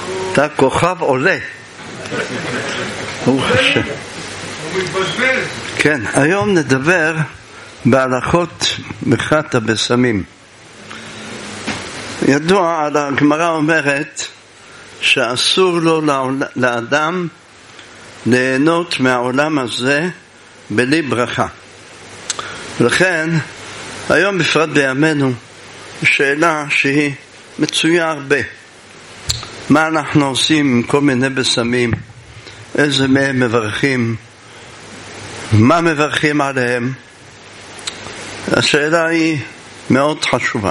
אתה כוכב עולה. ברוך השם. הוא מתבזבז. כן, היום נדבר בהלכות מכת הבשמים. ידוע, הגמרא אומרת שאסור לו לאדם ליהנות מהעולם הזה בלי ברכה. ולכן היום בפרט בימינו שאלה שהיא מצויה הרבה. מה אנחנו עושים עם כל מיני בשמים? איזה מהם מברכים? מה מברכים עליהם? השאלה היא מאוד חשובה.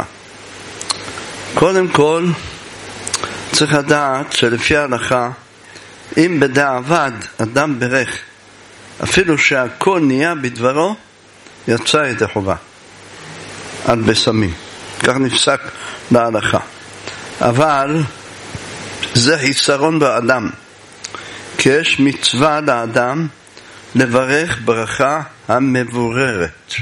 קודם כל צריך לדעת שלפי ההלכה, אם בדיעבד אדם ברך אפילו שהכל נהיה בדברו, יצא ידי חובה על בשמים. כך נפסק בהלכה. אבל זה חיסרון באדם, כי יש מצווה לאדם לברך ברכה המבוררת.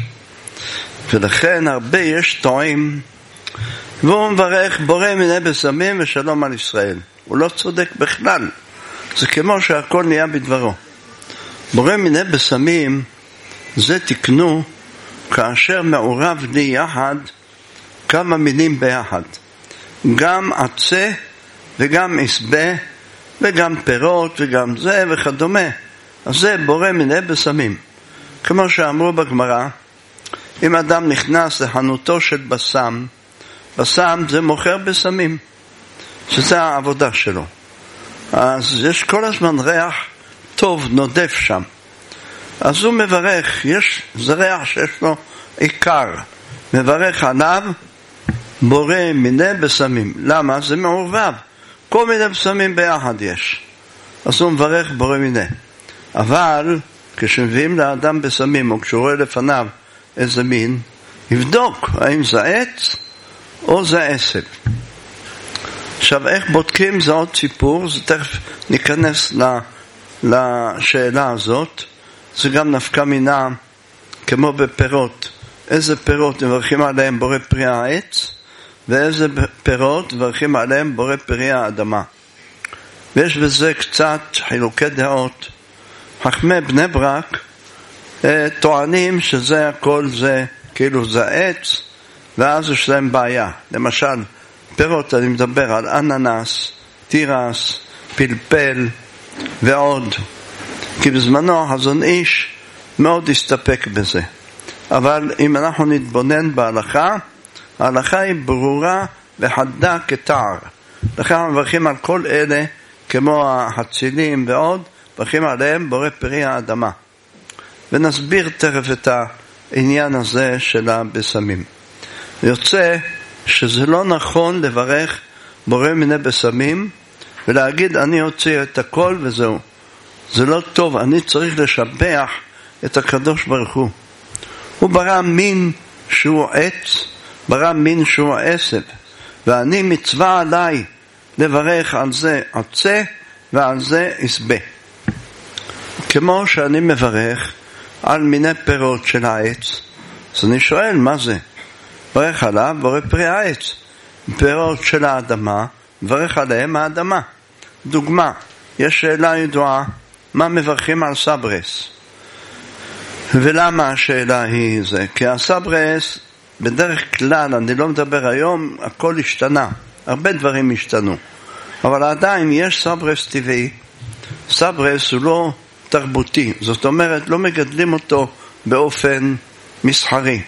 ולכן הרבה יש טועים, והוא מברך בורא מיני בשמים ושלום על ישראל. הוא לא צודק בכלל. זה כמו שהכל נהיה בדברו. בורא מיני בשמים זה תקנו כאשר מעורב לי יחד כמה מילים ביחד. גם עצה וגם עשבה וגם פירות וגם זה וכדומה. אז זה בורא מיני בשמים. כמו שאמרו בגמרא, אם אדם נכנס לחנותו של בשם, בשם זה מוכר בשמים, שזה העבודה שלו. אז יש כל הזמן ריח טוב נודף שם. אז הוא מברך, זה ריח שיש לו עיקר, מברך עליו בורא מיני בשמים. למה? זה מעורבב, כל מיני בשמים ביחד יש. אז הוא מברך בורא מיני. אבל כשמביאים לאדם בשמים, או כשהוא רואה לפניו איזה מין, יבדוק האם זה עץ או זה עשב. עכשיו איך בודקים זה עוד סיפור, זה תכף ניכנס לשאלה הזאת. זה גם נפקא מינה כמו בפירות, איזה פירות מברכים עליהם בורא פרי העץ, ואיזה פירות מברכים עליהם בורא פרי האדמה. ויש בזה קצת חילוקי דעות. חכמי בני ברק טוענים שזה הכל זה כאילו זה עץ, ואז יש להם בעיה. למשל פירות, אני מדבר על אננס, תירס, פלפל ועוד, כי בזמנו החזון איש מאוד הסתפק בזה. אבל אם אנחנו נתבונן בהלכה, ההלכה היא ברורה וחדה כתער. לכן אנחנו מברכים על כל אלה כמו החצילים ועוד, מברכים עליהם בורא פרי האדמה. ונסביר תכף את העניין הזה של הבשמים. יוצא שזה לא נכון לברך בורא מיני בשמים ולהגיד אני הוציא את הכל וזהו. זה לא טוב, אני צריך לשבח את הקדוש ברוך הוא. הוא ברא מין שהוא עץ, ברא מין שהוא עשב, ואני מצווה עליי לברך על זה עצה ועל זה עשבה. כמו שאני מברך על מיני פירות של העץ, אז אני שואל מה זה? ברך עליו בורא פרי העץ. פירות של האדמה, ברך עליהם האדמה. דוגמה, יש שאלה ידועה, מה מברכים על סברס? ולמה השאלה היא זה? כי הסברס בדרך כלל, אני לא מדבר היום, הכל השתנה, הרבה דברים השתנו, אבל עדיין יש סברס טבעי. סברס הוא לא תרבותי, זאת אומרת לא מגדלים אותו באופן מסחרי.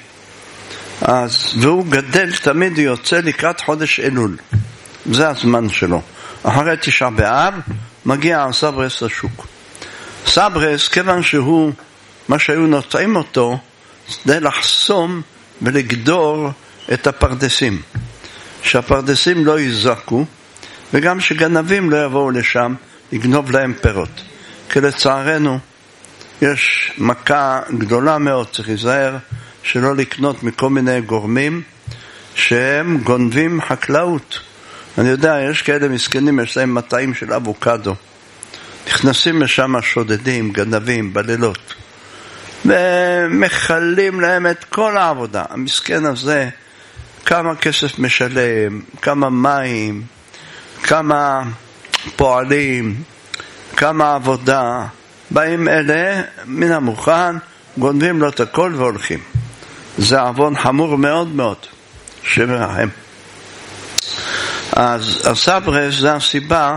והוא גדל תמיד, יוצא לקראת חודש אלול, זה הזמן שלו. אחרי תשעה באב מגיע הסברס לשוק. סברס, כיוון שהוא מה שהיו נוטעים אותו זה לחסום ולגדור את הפרדסים, שהפרדסים לא יזעקו, וגם שגנבים לא יבואו לשם לגנוב להם פירות. כי לצערנו יש מכה גדולה מאוד, צריך להיזהר שלא לקנות מכל מיני גורמים שהם גונבים חקלאות. אני יודע, יש כאלה מסכנים, יש להם מטעים של אבוקדו, נכנסים לשם שודדים, גנבים בלילות, ומחלים להם את כל העבודה. המסכן הזה, כמה כסף משלם, כמה מים, כמה פועלים, כמה עבודה, באים אלה מן המוכן, גונבים לו את הכל והולכים. זה עוון חמור מאוד מאוד, שמרחם. אז הסברס זה הסיבה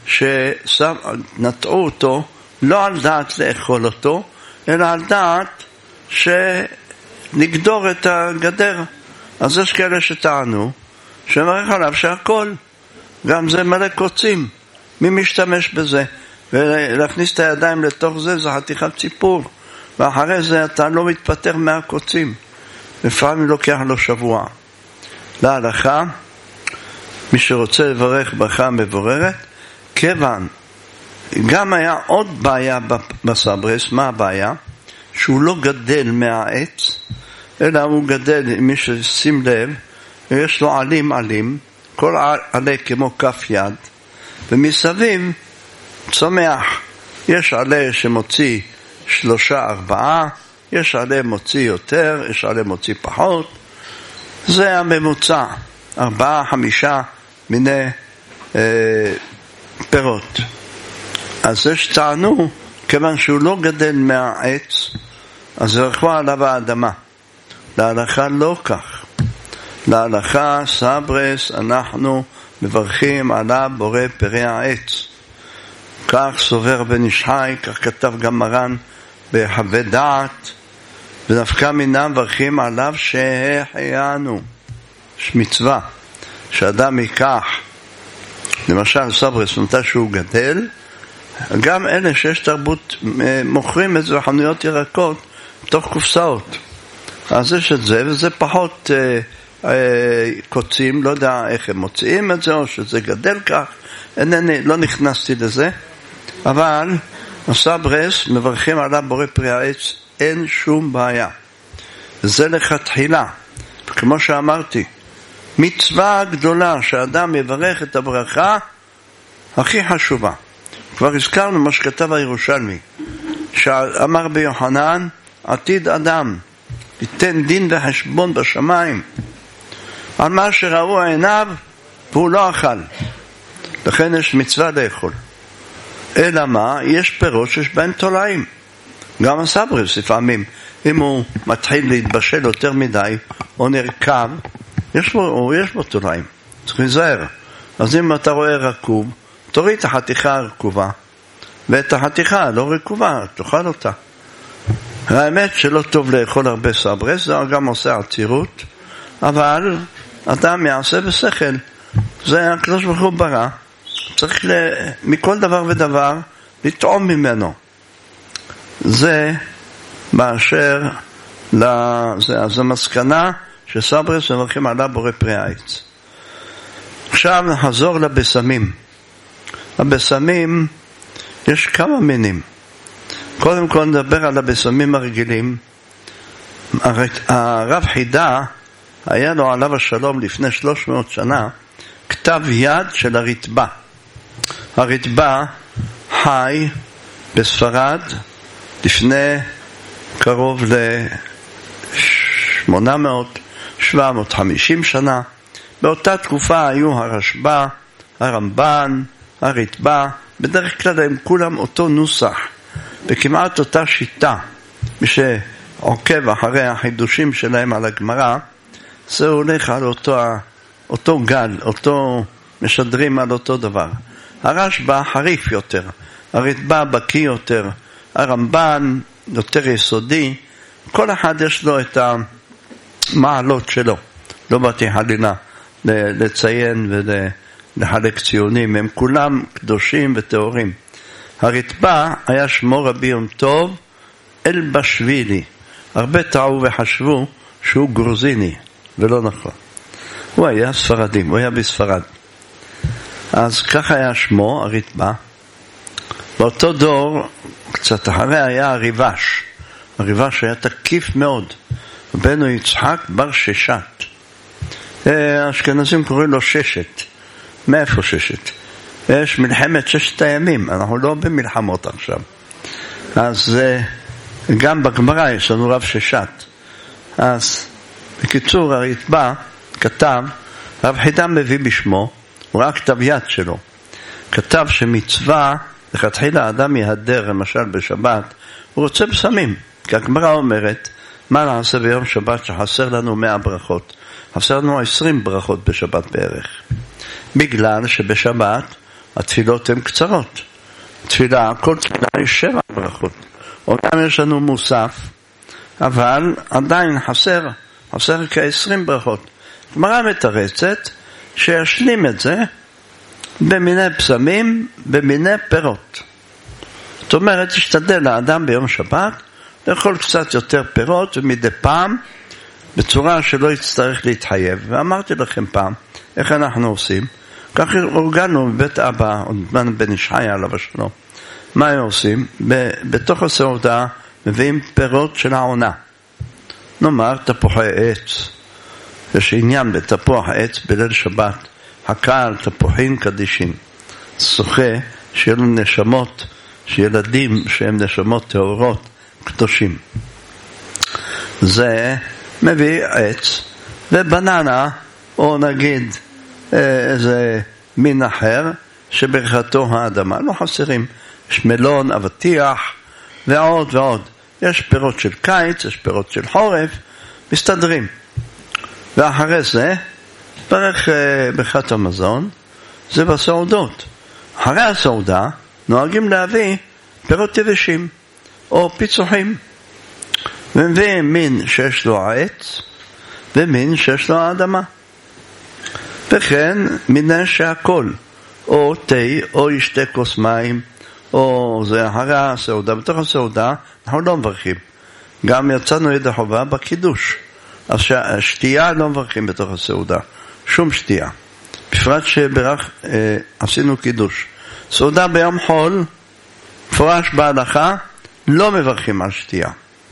שנטעו אותו, לא על דעת לאכול אותו, אלא על דעת שנגדור את הגדר. אז יש כאלה שטענו שמרח עליו שהכל, גם זה מלא קוצים. מי משתמש בזה? ולהכניס את הידיים לתוך זה, זה חתיכת ציפור, ואחרי זה אתה לא מתפטר מהקוצים. לפעמים לוקח לו שבוע. להלכה, מי שרוצה לברך ברכה מבוררת, כיוון גם היה עוד בעיה בסברס. מה הבעיה? שהוא לא גדל מהעץ, אלא הוא גדל, מי ששים לב, יש לו עלים, כל עלה כמו כף יד, ומסביב צומח. יש עלה שמוציא 3-4, יש עלה מוציא יותר, יש עלה מוציא פחות. זה הממוצע, 4-5 מיני פירות. אז יש טענו, כיוון שהוא לא גדל מהעץ, אז ירחו עליו האדמה. להלכה לא כך. להלכה סברס אנחנו מברכים עליו בורא פרי העץ. כך סובר בן איש חי, כך כתב גם מרן בחווה דעת, ונפקא מינה מברכים עליו שהחיינו. יש מצווה שאדם ייקח, למשל סברס נמצא שהוא גדל, גם אלה שיש תרבות מוכרים את זה בחנויות ירקות בתוך קופסאות. אז יש את זה, וזה פחות קוצים, לא יודע איך הם מוציאים את זה, או שזה גדל כך, לא נכנסתי לזה, אבל הסברס מברכים עליו בורא פרי העץ, אין שום בעיה. זה לכתחילה, כמו שאמרתי, מצווה גדולה שאדם יברך את הברכה הכי חשובה. כבר הזכרנו מה שכתב הירושלמי, שאמר ביוחנן, עתיד אדם ייתן דין וחשבון בשמיים על מה שראו עיניו והוא לא אכל, לכן יש מצווה לאכול. אלא מה? יש פירות שיש בהם תולעים. גם הסברס לפעמים, אם הוא מתחיל להתבשל יותר מדי או נרכב, יש בו תולעים, צריך להיזהר. אז אם אתה רואה רקוב, תוריד את החתיכה הרקובה, ואת החתיכה לא רקובה, תאכל אותה. האמת שלא טוב לאכול הרבה סברס, זה גם עושה עצירות, אבל אדם יעשה בשכל. זה הקדוש ברוך הוא ברא, צריך מכל דבר ודבר לטעום ממנו. זה באשר אז המסקנה שסברס מברכים עליו בורא פרי העץ. עכשיו נחזור לבשמים. הבשמים יש כמה מינים. קודם כל נדבר על הבשמים הרגילים. הרב חידה היה לו עליו השלום לפני 300 שנה כתב יד של הרתב"א. הרתב"א חי בספרד לפני קרוב ל-750 שנה. באותה תקופה היו הרשב"א, הרמב"ן, הרתב"א, בדרך כלל הם כולם אותו נוסח, וכמעט אותה שיטה. מי שעוקב אחרי החידושים שלהם על הגמרא, זה הולך על אותו גל, אותו משדרים על אותו דבר. הרשב"א חריף יותר, הרתב"א בקיא יותר, הרמב"ן יותר יסודי, כל אחד יש לו את המעלות שלו. לא באתי חלילה לציין ולחלק ציונים, הם כולם קדושים וטהורים. הרתב"א היה שמו רבי יום טוב אלבשווילי. הרבה טעו וחשבו שהוא גרוזיני, ולא נכון. הוא היה ספרדים, הוא היה בספרד. אז ככה היה שמו, הרתב"א. באותו דור, קצת אחרי היה הריבש. הריבש היה תקיף מאוד. בנו יצחק בר ששת. האשכנזים קוראים לו ששת. מאיפה ששת? יש מלחמת ששת הימים, אנחנו לא במלחמות עכשיו. אז גם בגמרא יש לנו רב ששת. אז בקיצור הרתב"א כתב, רב חידה מביא בשמו, הוא רק כתב יד שלו. כתב שמצווה, לכתחילה האדם יהדר, למשל בשבת, הוא רוצה בשמים. כי הגמרא אומרת, מה נעשה ביום שבת שחסר לנו 100 ברכות? חסר לנו 20 ברכות בשבת בערך. בגלל שבשבת התפילות הן קצרות. כל תפילה יש 7 ברכות. אומנם יש לנו מוסף, אבל עדיין חסר כ-20 ברכות. גמרא מתרצת שישלים את זה במיני פסמים, במיני פירות. זאת אומרת, תשתדל לאדם ביום שבת לאכול קצת יותר פירות ומדי פעם בצורה שלא יצטרך להתחייב. ואמרתי לכם פעם איך אנחנו עושים. כך אורגנו בבית אבא, בן איש חי עליו השלום. מה הם עושים? בתוך הסעודה מביאים פירות של העונה. נאמר תפוחי עץ. יש עניין בתפוח עץ בליל שבת. הקהל, תפוחים קדישים. שוחה שיהיו לנו נשמות, שילדים שהם נשמות טהורות, קדושים. זה מביא עץ ובננה, או נגיד איזה מין אחר שברכתו האדמה. לא חסרים. יש מלון, אבטיח ועוד ועוד. יש פירות של קיץ, יש פירות של חורף, מסתדרים. ואחרי זה ברך ברכת המזון, זה בסעודות. אחרי הסעודה נוהגים להביא פירות יבשים או פיצוחים. ומביאים מין שיש לו העץ ומין שיש לו האדמה. וכן מיני שהכל, או תה או ישתה כוס מים, או זה אחרי הסעודה. בתוך הסעודה אנחנו לא מברכים. גם יצאנו ידי חובה בקידוש. אז שתייה לא מברכים בתוך הסעודה. שום שתייה. בפרט עשינו קידוש. סעודה ביום חול, פורש בהלכה, לא מברכים על שתייה.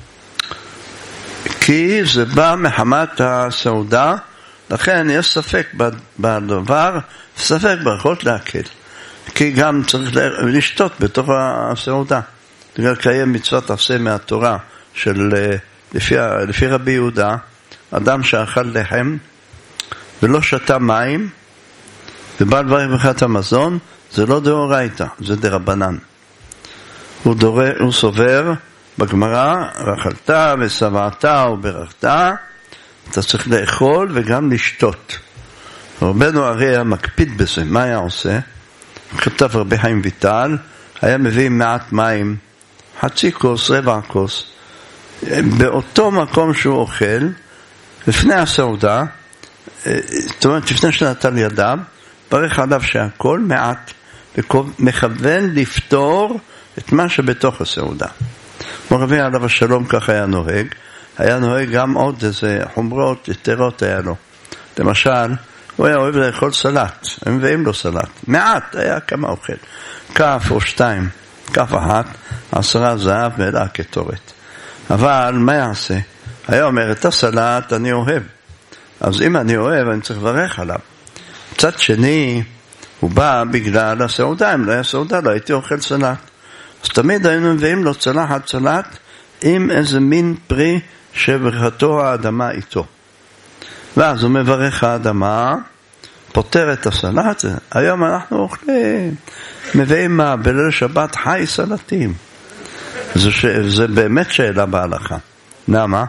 כי זה בא מחמת הסעודה, לכן יש ספק בדבר, ספק ברכות להקל. כי גם צריך לשתות בתוך הסעודה. לקיים מצוות עשה מהתורה של לפי רבי יהודה, אדם שאכל לחם ולא שתה מים ובא לברך ברכת המזון, זה לא דאורייתא, זה דרבנן. הוא סובר בגמרא, אכלת ושבעת וברכת, אתה צריך לאכול וגם לשתות. רבנו הרי מקפיד בזה. מה היה עושה? כתב רבי חיים ויטל, היה מביא מעט מים, חצי כוס, רבע כוס, באותו מקום שהוא אוכל, לפני הסעודה, זאת אומרת, לפני שנטל ידיו, ברך עליו שהכל מעט, ומכוון לפתור את מה שבתוך הסעודה. רבי עליו השלום כך היה נוהג גם עוד איזה חומרות יתרות היה לו. למשל, הוא היה אוהב לאכול סלט, הם מביאים לו סלט, מעט, היה כמה אוכל, כף או 2, כף 1, 10 זהב ואלה כתורת. אבל מה יעשה? היה אומר, את הסלט אני אוהב, אז אם אני אוהב אני צריך לברך עליו. מצד שני, הוא בא בגלל הסעודה, אם לא היה סעודה לא הייתי אוכל סלט. אז תמיד היינו מביאים לו צלחת סלט עם איזה מין פרי שברכתו האדמה איתו. ואז הוא מברך האדמה, פותר את הסלט. היום אנחנו אוכלים, מביאים מה? בליל שבת חי סלטים. זה באמת שאלה בהלכה. למה?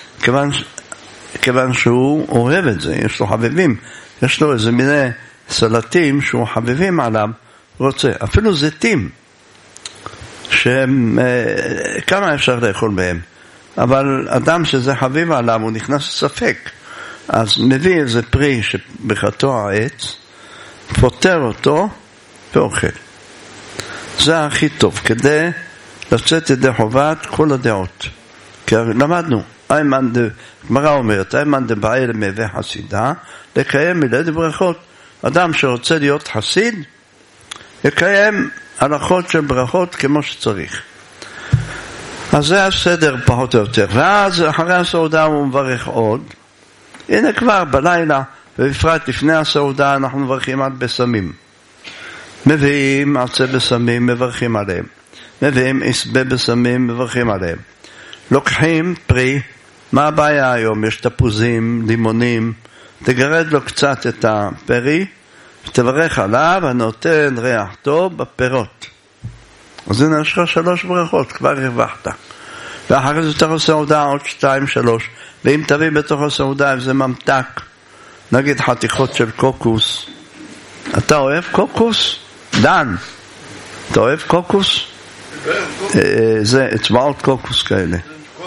כיוון שהוא אוהב את זה, יש לו חביבים, יש לו איזה מיני סלטים שהוא חביבים עליו, רוצה, אפילו זיתים, שהם, כמה אפשר לאכול בהם, אבל אדם שזה חביב עליו, הוא נכנס לספק, אז מביא איזה פרי שברכתו העץ, פותר אותו ואוכל. זה הכי טוב, כדי לצאת ידי חובת כל הדעות. כי למדנו, גמרא אומרת, איימן דבעי למהווה חסידה, לקיים מילד ברכות. אדם שרוצה להיות חסיד, יקיים הלכות של ברכות כמו שצריך. אז זה הסדר פחות או יותר. ואז אחרי הסעודה הוא מברך עוד. הנה כבר בלילה, ובפרט לפני הסעודה אנחנו מברכים על בסמים. מביאים עצי בסמים, מברכים עליהם. מביאים עשבי בסמים, מברכים עליהם. לוקחים פרי, מה הבעיה היום? יש תפוזים, לימונים, תגרד לו קצת את הפרי, תברך עליו הנותן ריח טוב בפירות. אז הנה יש לך 3 ברכות, כבר הרווחת. ואחר כך אתה עושה סעודה עוד 2, 3, ואם תביא בתוך הסעודה איזה ממתק, נגיד חתיכות של קוקוס. אתה אוהב קוקוס? דן, אתה אוהב קוקוס? זה אצבעות קוקוס כאלה.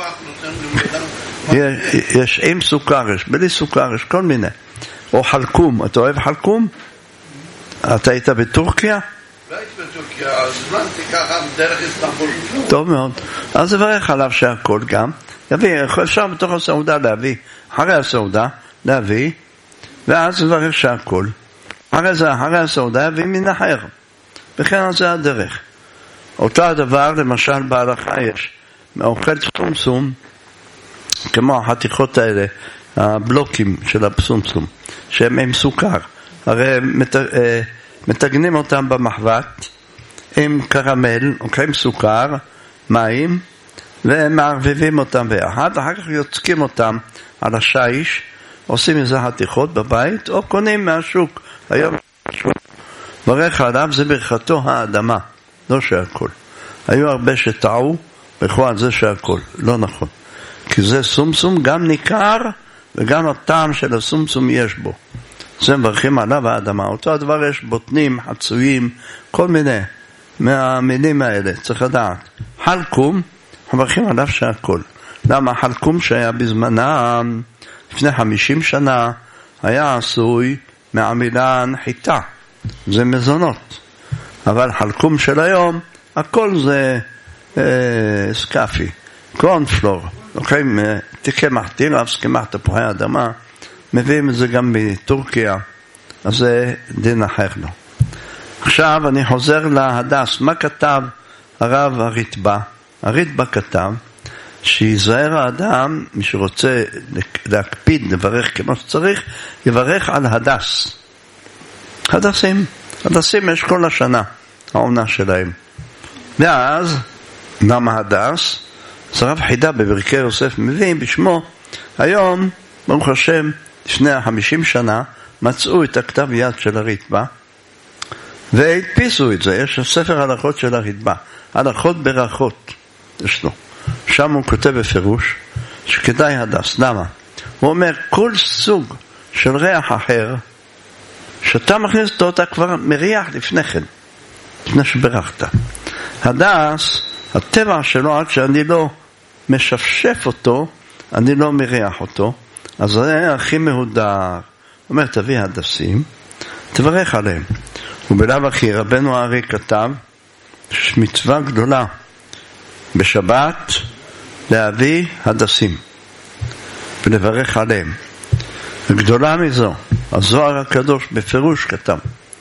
יש עם סוכר, יש בלי סוכר, יש כל מיני. או חלקום, אתה אוהב חלקום? אתה היית בטורקיה? לא היית בטורקיה, אז זמנתי ככה דרך איסטנבול. טוב מאוד. אז אברך עליו שהכל גם. יביא, אפשר בתוך הסעודה להביא, אחרי הסעודה להביא, ואז אברך שהכל. אחרי הסעודה יביא מן אחר. וכן זה הדרך. אותו הדבר, למשל בהלכה יש, מאוכל סומסום, כמו החתיכות האלה, הבלוקים של הפסומסום, שהם עם סוכר. הרי מתגנים אותם במחבת עם קרמל, עם סוכר, מים, ומערבבים אותם ביחד, אחר כך יוצקים אותם על השיש, עושים איזה חתיכות בבית, או קונים מהשוק. היום ברך עליו זה ברכתו האדמה, לא שהכל. היו הרבה שטעו, ברכו על זה שהכל, לא נכון. כי זה סומסום גם ניכר, וגם הטעם של הסומסום יש בו. זה מברכים עליו האדמה. אותו הדבר יש בוטנים, חצויים, כל מיני מהמינים האלה, צריך לדעת. חלקום, מברכים עליו שהכל. למה? חלקום שהיה בזמנם, לפני 50 שנה, היה עשוי מעמילן חיטה. זה מזונות. אבל חלקום של היום, הכל זה סקאפי, קורנפלור. לוקחים תקמח תירס, קמח תפוחי אדמה, מביאים את זה גם מטורקיה, אז זה דין אחר לו. עכשיו אני חוזר להדס. מה כתב הרב הרטב"א? הרטב"א כתב שיזהר האדם, מי שרוצה להקפיד, לברך כמו שצריך, יברך על הדס. הדסים יש כל השנה, העונה שלהם. ואז, למה הדס? אז הרב חידה בברכי יוסף מביא בשמו, היום, ברוך השם, לפני 50 שנה, מצאו את הכתב יד של הרטב"א, והדפיסו את זה. יש ספר הלכות של הרטב"א, הלכות ברכות, יש לו. שם הוא כותב בפירוש, שכדאי הדס. למה? הוא אומר, כל סוג של ריח אחר, שאתה מכניס אותו, אתה כבר מריח לפני כן, לפני שברכת. הדס, הטבע שלו, עד שאני לא משפשף אותו, אני לא מריח אותו, אז זה הכי מהודר. הוא אומר, תביא הדסים, תברך עליהם. ובלאו הכי רבנו הארי כתב, יש מצווה גדולה בשבת להביא הדסים ולברך עליהם. וגדולה מזו, הזוהר הקדוש בפירוש כתב,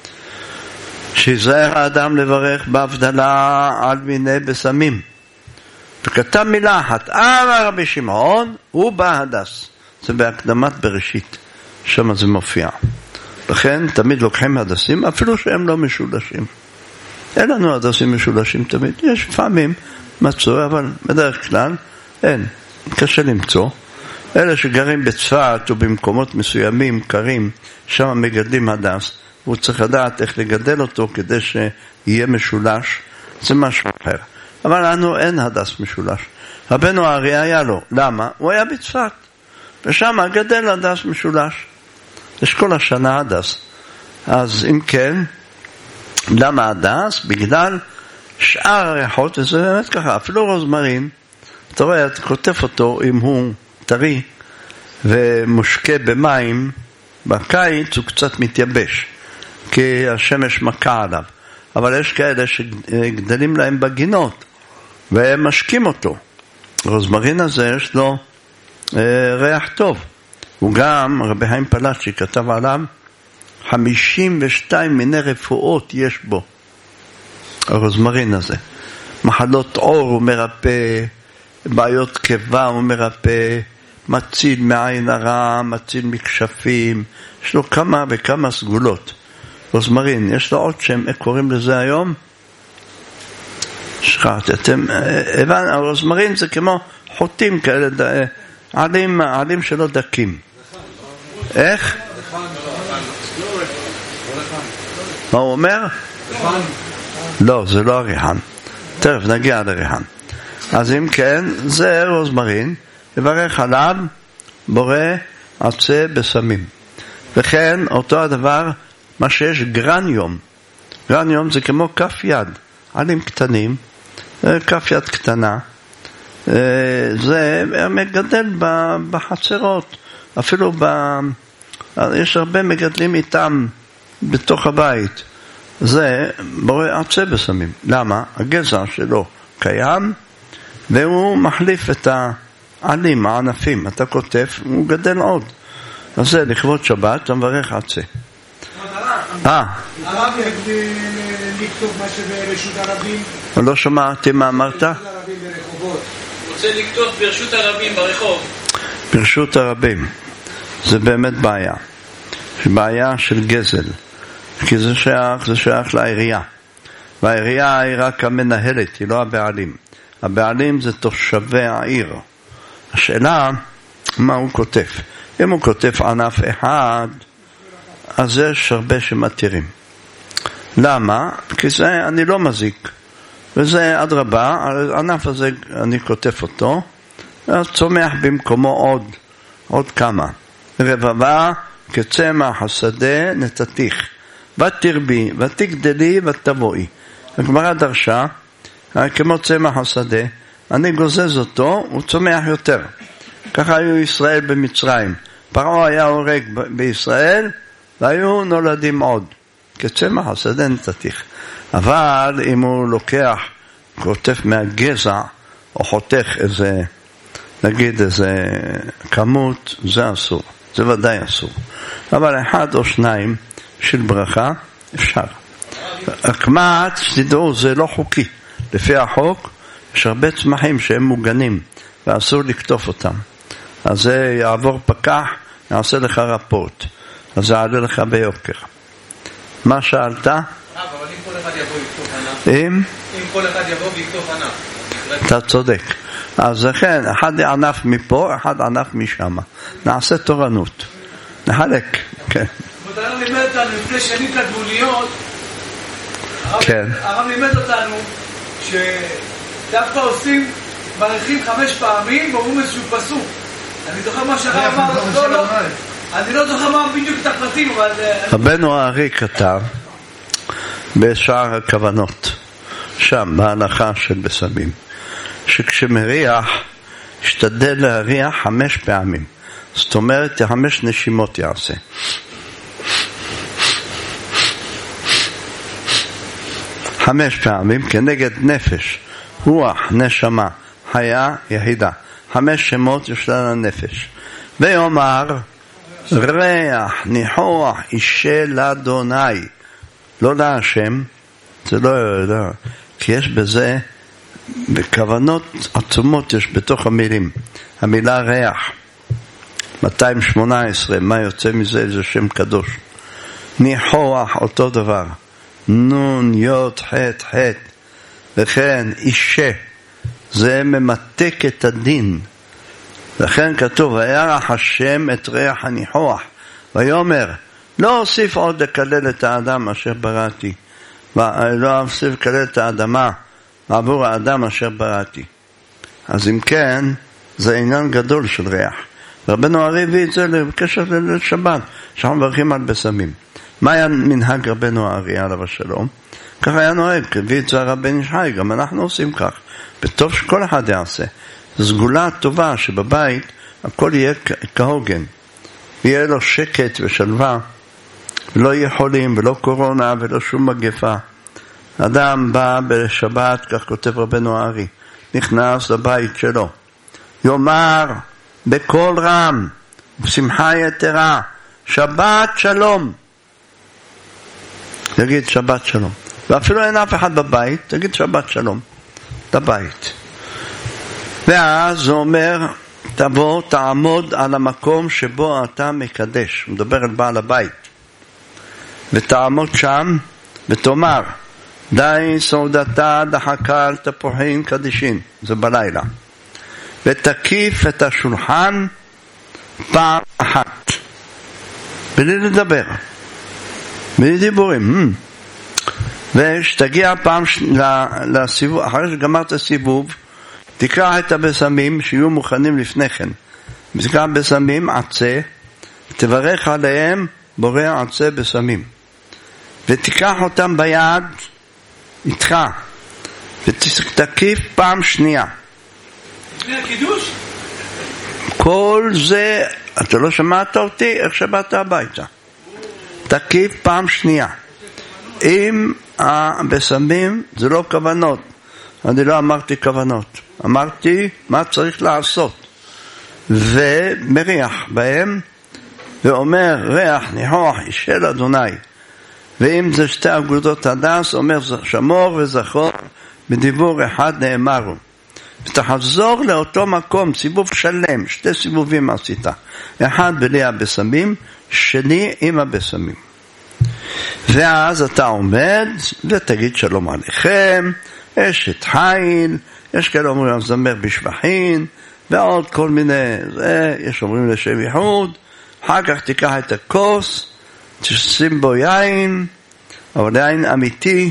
שיזהר האדם לברך בהבדלה על מיני בסמים. וכתב מילה אחת, אמר רבי שמעון, הוא בא הדס. זה בהקדמת בראשית, שם זה מופיע. לכן תמיד לוקחים הדסים, אפילו שהם לא משולשים. אין לנו הדסים משולשים תמיד, יש לפעמים מצוא, אבל בדרך כלל אין, קשה למצוא. אלה שגרים בצפת או במקומות מסוימים, קרים, שם מגדלים הדס, והוא צריך לדעת איך לגדל אותו כדי שיהיה משולש, זה משהו אחר. אבל לנו אין הדס משולש. רבנו הארי היה לו. למה? הוא היה בצפת, ושם גדל הדס משולש. יש כל השנה הדס. אז אם כן, למה הדס? בגלל שאר הריחות, וזה באמת ככה, אפילו רוזמרין, אתה רואה, אתה כותב אותו אם הוא טרי ומושקה במים, בקיץ הוא קצת מתייבש, כי השמש מכה עליו. אבל יש כאלה שגדלים להם בגינות, והם משקים אותו. רוזמרין הזה יש לו ריח טוב. הוא גם, רבי חיים פלאצ'י כתב עליו, 52 מיני רפואות יש בו, הרוזמרין הזה. מחלות עור הוא מרפא, בעיות קיבה הוא מרפא, מציל מעין הרע, מציל מקשפים, יש לו כמה וכמה סגולות. רוזמרין, יש לו עוד שם, איך קוראים לזה היום? שכחתי, אתם הבן, הרוזמרין זה כמו חוטים כאלה, עלים שלא דקים. איך? מה הוא אומר? לא, זה לא הריחן. תכף נגיע לריחן. אז אם כן, זה רוזמרין, לברך עליו בורא עצה בסמים. וכן, אותו הדבר, מה שיש גרניום. גרניום זה כמו כף יד, עלים קטנים, כף יד קטנה. זה מגדל בחצרות, אפילו יש הרבה מגדלים איתם בתוך הבית. זה בורא עצה בסמים. למה? הגזע שלו קיים, והוא מחליף את העלים, הענפים. אתה כותב, הוא גדל עוד. אז זה לכבוד שבת, אתה מברך עצה. הרב לכתוב מה שברשות הרבים? לא שמעתי מה אמרת? רוצה לכתוב ברשות הרבים ברחוב. ברשות הרבים. זה באמת בעיה. זה בעיה של גזל. כי זה שייך לעירייה. והעירייה היא רק המנהלת, היא לא הבעלים. הבעלים זה תושבי העיר. השאלה, מה הוא כותב? אם הוא כותב ענף אחד, אז יש הרבה שמתירים. למה? כי זה אני לא מזיק. וזה אדרבה, הענף הזה אני כותב אותו, אז צומח במקומו עוד כמה. רבבה כצמח השדה נתתיך, ותרבי, ותגדלי ותבואי. הגמרא דרשה, כמו צמח השדה, אני גוזז אותו, הוא צומח יותר. ככה היו ישראל במצרים. פרעה היה הורג בישראל, והיו נולדים עוד. כצמח השדה נתתיך. אבל אם הוא לוקח, כותב מהגזע, או חותך נגיד איזה כמות, זה אסור. זה ודאי אסור. אבל אחד או שניים של ברכה, אפשר. הקמעת, תדעו, זה לא חוקי. לפי החוק, יש הרבה צמחים שהם מוגנים, ואסור לקטוף אותם. אז זה יעבור פקח, יעשה לך רפורט. אז זה יעלה לך ביוקר. מה שאלת? אבל אם כל אחד יבוא לכתוב ענף. אם כל אחד יבוא לכתוב ענף. אתה צודק. אז לכן, אחד ענף מפה, אחד ענף משם. נעשה תורנות. נחלק, כן. הרב לימד אותנו לפני שנים קדמוניות, הרב לימד אותנו שדווקא עושים מריחים 5 פעמים ואומרים איזשהו פסוק. אני זוכר מה שהרב אמר, אני לא זוכר מה בדיוק את הפרטים, אבל רבנו הארי כתב בשער הכוונות, שם בהלכה של בסמים, שכשמריח השתדל להריח 5 פעמים. זאת אומרת 5 נשימות יעשה. חמש פעמים כנגד נפש, רוח, נשמה, חיה, יחידה. 5 שמות יש לנו נפש. ויאמר ריח, ניחוח, אישה לאדוני. לא להשם, זה לא, כי יש בזה, בכוונות עצומות יש בתוך המילים. המילה ריח, 218, מה יוצא מזה? זה שם קדוש. ניחוח, אותו דבר. נון, יוד, חט, חט. וכן, אישה, זה ממתק את הדין. לכן כתוב, וירח השם את ריח הניחוח, ויאמר, לא אוסיף עוד לקלל את האדם אשר בראתי, ולא אוסיף לקלל את האדמה עבור האדם אשר בראתי. אז אם כן, זה עניין גדול של ריח. רבנו הארי הביא את זה בקשר לשבת, שאנחנו מברכים על בסמים. מה היה מנהג רבנו הארי עליו השלום? ככה היה נוהג, הביא את זה הרבן איש חי, גם אנחנו עושים כך. בטוב שכל אחד יעשה. סגולה טובה שבבית הכל יהיה כהוגן. יהיה לו שקט ושלווה, לא יהיה חולים ולא קורונה ולא שום מגפה. אדם בא בשבת, כך כותב רבנו הארי, נכנס לבית שלו, יאמר בקול רם בשמחה יתרה, שבת שלום. תגיד שבת שלום. ואפילו אין אף אחד בבית, תגיד שבת שלום לבית. ואז הוא אומר, תבוא, תעמוד על המקום שבו אתה מקדש. הוא מדבר על בעל הבית. ותעמוד שם ותאמר, די סעודתה דחקה על תפוחין קדישין. זה בלילה. ותקיף את השולחן פעם אחת. בלי לדבר. בלי דיבורים. ושתגיע פעם לסיבוב, אחרי שגמרת הסיבוב, תקרא את הבשמים שיהיו מוכנים לפני כן. תקרא בשמים עצה, תברך עליהם בורא עצה בשמים. ותיקח אותם ביד איתך, ותקיף פעם שנייה. לפני הקידוש? כל זה, אתה לא שמעת אותי, איך שבאת הביתה. תקיף פעם שנייה. אם הבשמים זה לא כוונות, אני לא אמרתי כוונות, אמרתי מה צריך לעשות. ומריח בהם ואומר ריח ניחוח אישל אדוני. ואם זה שתי אגודות הדס, אומר שמור וזכור בדיבור אחד נאמרו. ותחזור לאותו מקום, סיבוב שלם, שתי סיבובים עשית, אחד בלי הבשמים, שני עם הבשמים. ואז אתה עומד ותגיד שלום עליכם, אשת חיל, יש כאלה אומרים זמר בשבחין, ועוד כל מיני, יש אומרים לשם ייחוד. אחר כך תיקח את הכוס, תשים בו יין, אבל יין אמיתי,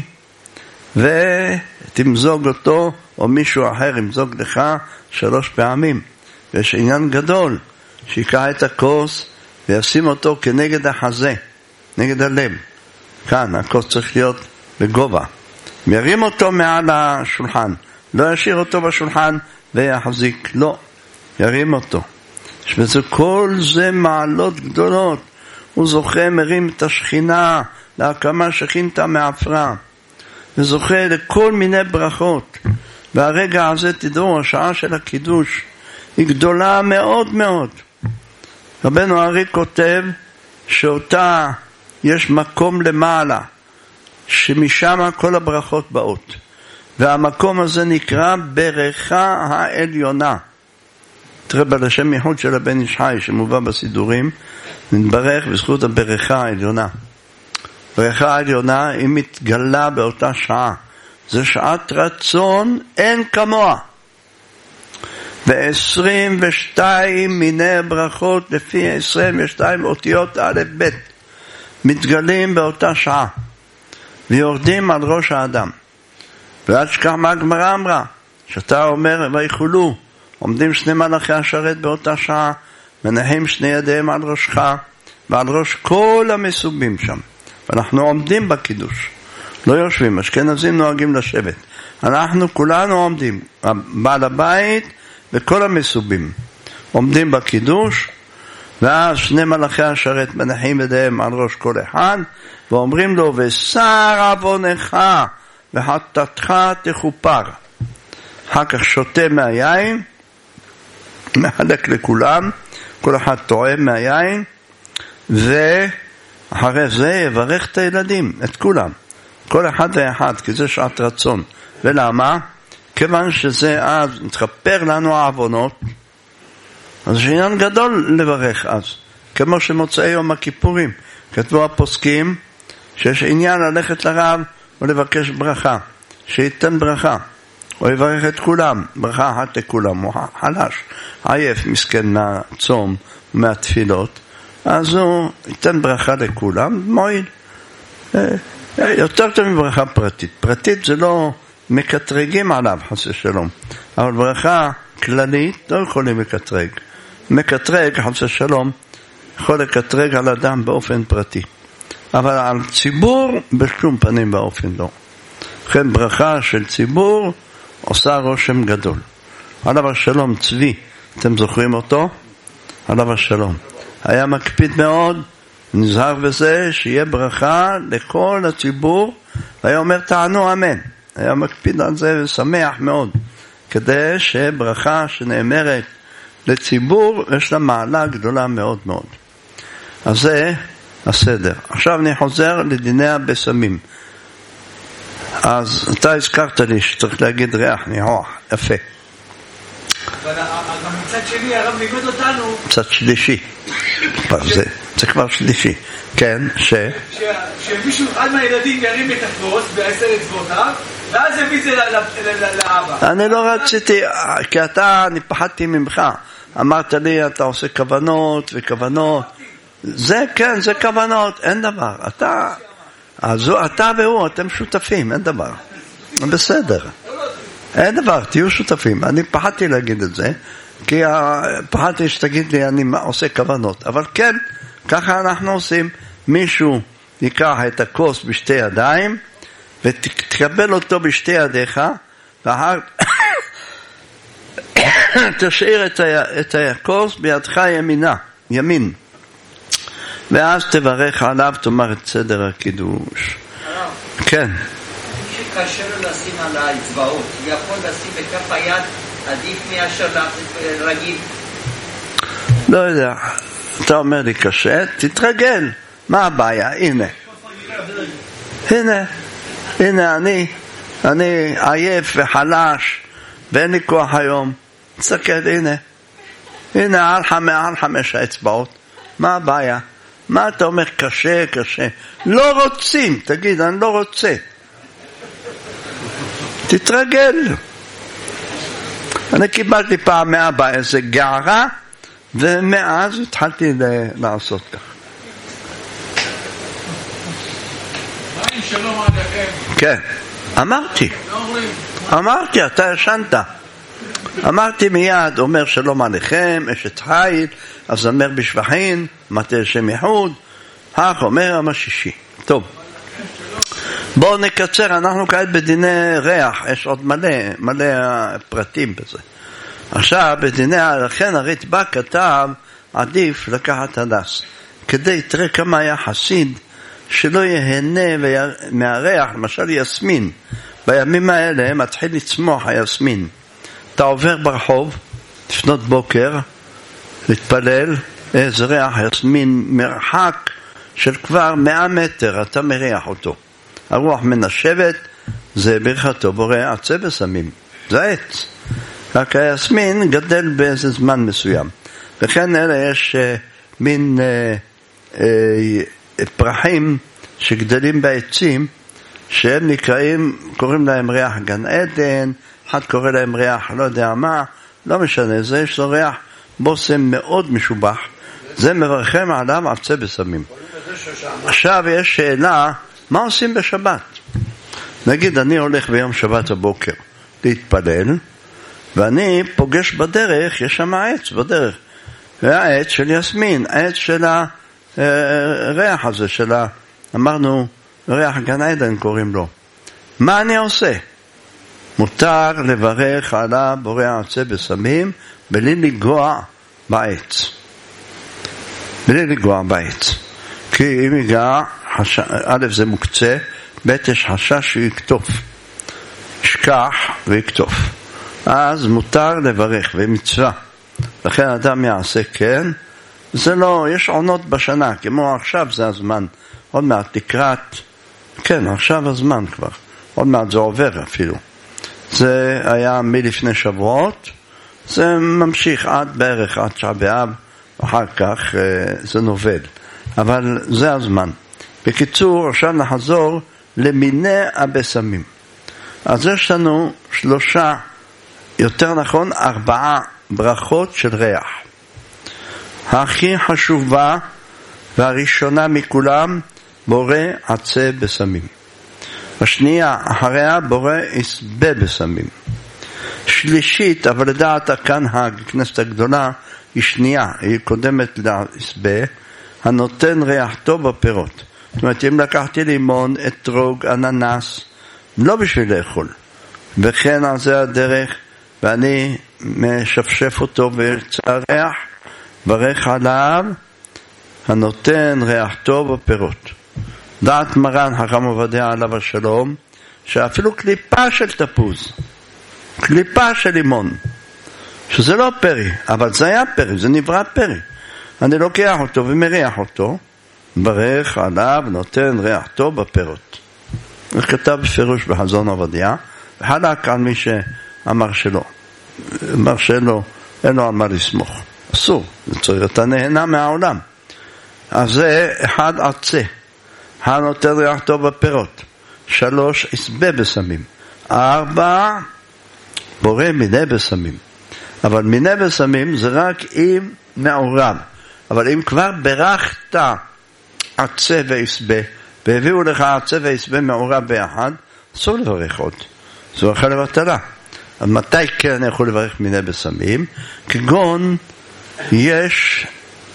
ותמזוג אותו, או מישהו אחר ימזוג לך 3 פעמים. ויש עניין גדול, שיקח את הכוס וישים אותו כנגד החזה, נגד הלב. כאן הכוס צריך להיות בגובה. ירים אותו מעל השולחן, לא ישאיר אותו בשולחן ויחזיק, לא, ירים אותו. כל זה מעלות גדולות. הוא זוכה, מרים את השכינה להקמה שכינתה מעפרה, וזוכה לכל מיני ברכות. והרגע הזה תדעו, השעה של הקידוש היא גדולה מאוד מאוד. רבנו ארי כותב שאותה יש מקום למעלה, שמשם כל הברכות באות, והמקום הזה נקרא ברכה העליונה. תראה בלשם ייחוד של הבן איש חי שמובא בסידורים, נתברך בזכות הברכה העליונה. ברכה העליונה היא מתגלה באותה שעה, זה שעת רצון אין כמוה, ו22 מיני ברכות לפי 22 אותיות א' ב' מתגלים באותה שעה ויורדים על ראש האדם. ועד שכמה הגמרא אמרה, שאתה אומר ויחולו, עומדים 2 מלאכי השרת באותה שעה, מנחים 2 ידיהם על ראשך ועל ראש כל המסובים שם. ואנחנו עומדים בקידוש, לא יושבים, אשכנזים נוהגים לשבת, אנחנו כולנו עומדים, בעל הבית וכל המסובים עומדים בקידוש, ואז 2 מלאכי השרת מנחים ידיהם על ראש כל אחד ואומרים לו ושר עוונך וחטאתך תכופר. אחר כך שותה מהיין, מחלק לכולם, כל אחד טועם מהיין, ואחרי זה יברך את הילדים, את כולם, כל אחד ואחד, כי זה שעת רצון. ולמה? כיוון שזה אז מתחפר לנו העוונות, אז יש עניין גדול לברך אז, כמו שמוצאי יום הכיפורים כתבו הפוסקים שיש עניין ללכת לרב ולבקש ברכה, שייתן ברכה, או יברך את כולם, ברכה אחת לכולם. הוא חלש, עייף, מסכן מהצום, מהתפילות, אז הוא ייתן ברכה לכולם, מועיל. יותר טוב מברכה פרטית. פרטית זה לא מקטרגים עליו, חס ושלום, אבל ברכה כללית לא יכולים לקטרג. מקטרג, חס ושלום, יכול לקטרג על אדם באופן פרטי, אבל על ציבור בשום פנים באופן לא. לכן ברכה של ציבור עושה רושם גדול. עליו השלום צבי, אתם זוכרים אותו? עליו השלום היה מקפיד מאוד, נזהר בזה שיהיה ברכה לכל הציבור, היה אומר תענו אמן, היה מקפיד על זה ושמח מאוד, כדי שברכה שנאמרת לציבור יש לה מעלה גדולה מאוד מאוד. אז זה הסדר. עכשיו אני חוזר לדיני הבשמים. אז אתה הזכרת לי שצריך להגיד ריח ניחוח, יפה. אבל מצד שני הרב לימד אותנו, מצד שלישי, זה כבר שלישי, כן, שמישהו אחד מהילדים ירים את הכוס ב10 אצבעותיו ואז הביא את זה לאבא. אני לא רציתי, כי אני פחדתי ממך, אמרת לי אתה עושה כוונות וכוונות, זה כן, זה כוונות, אין דבר. אתה אז אתה והוא, אתם שותפים, אין דבר. בסדר. אין דבר, תהיו שותפים. אני פחדתי להגיד את זה, כי פחדתי שתגיד לי, אני עושה כוונות. אבל כן, ככה אנחנו עושים. מישהו ייקח את הכוס בשתי ידיים, ותקבל אותו בשתי ידיך, ואחר תשאיר את הכוס בידך ימין. ואז תברך עליו, תאמר את סדר הקידוש. כן. קשה לו לשים על האצבעות, יכול לשים בכף היד עדיף מאשר רגיל. לא יודע, אתה אומר לי קשה, תתרגל. מה הבעיה? הנה אני עייף וחלש ואין לי כוח היום. תסתכל, הנה על 5 האצבעות. מה הבעיה? מה אתה אומר קשה? לא רוצים, תגיד, אני לא רוצה. תתרגל. אני קיבלתי פעם מאבא איזה גערה, ומאז התחלתי לעשות כך. מה עם שלום עליכם? כן, אמרתי, אתה ישנת. אמרתי מיד, אומר שלום עליכם, אשת חיל, אז אומר בשבחין, מטה שם יחוד, אך אומר המשישי. טוב. בואו נקצר, אנחנו כעת בדיני ריח, יש עוד מלא פרטים בזה. עכשיו, בדיני, לכן הרתב"א כתב, עדיף לקחת הדס. תראה כמה היה חסיד, שלא יהנה מהריח, למשל יסמין. בימים האלה מתחיל לצמוח היסמין. אתה עובר ברחוב, לפנות בוקר, להתפלל, איזה ריח יסמין מרחק של כבר 100 מטר, אתה מריח אותו. הרוח מנשבת, זה ברכתו בורא עצי בסמים, זה עץ. רק היסמין גדל באיזה זמן מסוים. וכן אלה יש מין פרחים שגדלים בעצים, שהם קוראים להם ריח גן עדן, אחד קורא להם ריח לא יודע מה, לא משנה, זה יש לו ריח בושם מאוד משובח, זה מברכים עליו עצי בסמים. עכשיו יש שאלה, מה עושים בשבת? נגיד אני הולך ביום שבת הבוקר להתפלל, ואני פוגש בדרך, יש שם עץ בדרך, והעץ של יסמין, העץ של הריח הזה, אמרנו ריח גן עדן קוראים לו. מה אני עושה? מותר לברך עליו בורא עצי בסמים בלי לגוע בעץ. כי אם ייגע, א' זה מוקצה, ב' יש חשש שהוא יקטוף. שכח ויקטוף. אז מותר לברך ומצווה. לכן אדם יעשה כן. זה לא, יש עונות בשנה, כמו עכשיו זה הזמן. עוד מעט לקראת, כן, עכשיו הזמן כבר. עוד מעט זה עובר אפילו. זה היה מלפני שבועות. זה ממשיך בערך עד שעה באב. אחר כך זה נובל. אבל זה הזמן. בקיצור, עכשיו נחזור למיני הבשמים. אז יש לנו 3, יותר נכון 4 ברכות של ריח. הכי חשובה והראשונה מכולם, בורא עצי בסמים. השנייה, אחריה בורא יסבה בסמים. שלישית, אבל לדעת כאן הכנסת הגדולה, היא שנייה, היא קודמת ליסבה, הנותן ריח טוב בפירות. זאת אומרת, אם לקחתי לימון, אתרוג, אננס, לא בשביל לאכול. וכן על זה הדרך, ואני משפשף אותו וירצה ריח, ברך עליו, הנותן ריח טוב בפירות. דעת מרן חכם עובדיה עליו השלום, שאפילו קליפה של תפוז, קליפה של לימון, שזה לא פרי, אבל זה היה פרי, זה נברא פרי. אני לוקח אותו ומריח אותו, ברך עליו, נותן ריח טוב בפירות. הוא כתב בפירוש בחזון עובדיה, וחלק על מי שאמר שלא. אמר שלא, אין לו על מה לסמוך. אסור, זה צריך, אתה נהנה מהעולם. אז זה 1 עצי, הנותן ריח טוב בפירות. 3 יסבה בסמים. 4 בורא מיני בסמים. אבל מיני בסמים זה רק אם מעורב. אבל אם כבר ברכת עצי ויסבה, והביאו לך עצי ועשבי מעורב ביחד, אסור לברך עוד. זו ברכה לבטלה. אז מתי כן אני יכול לברך מיני בשמים? כגון יש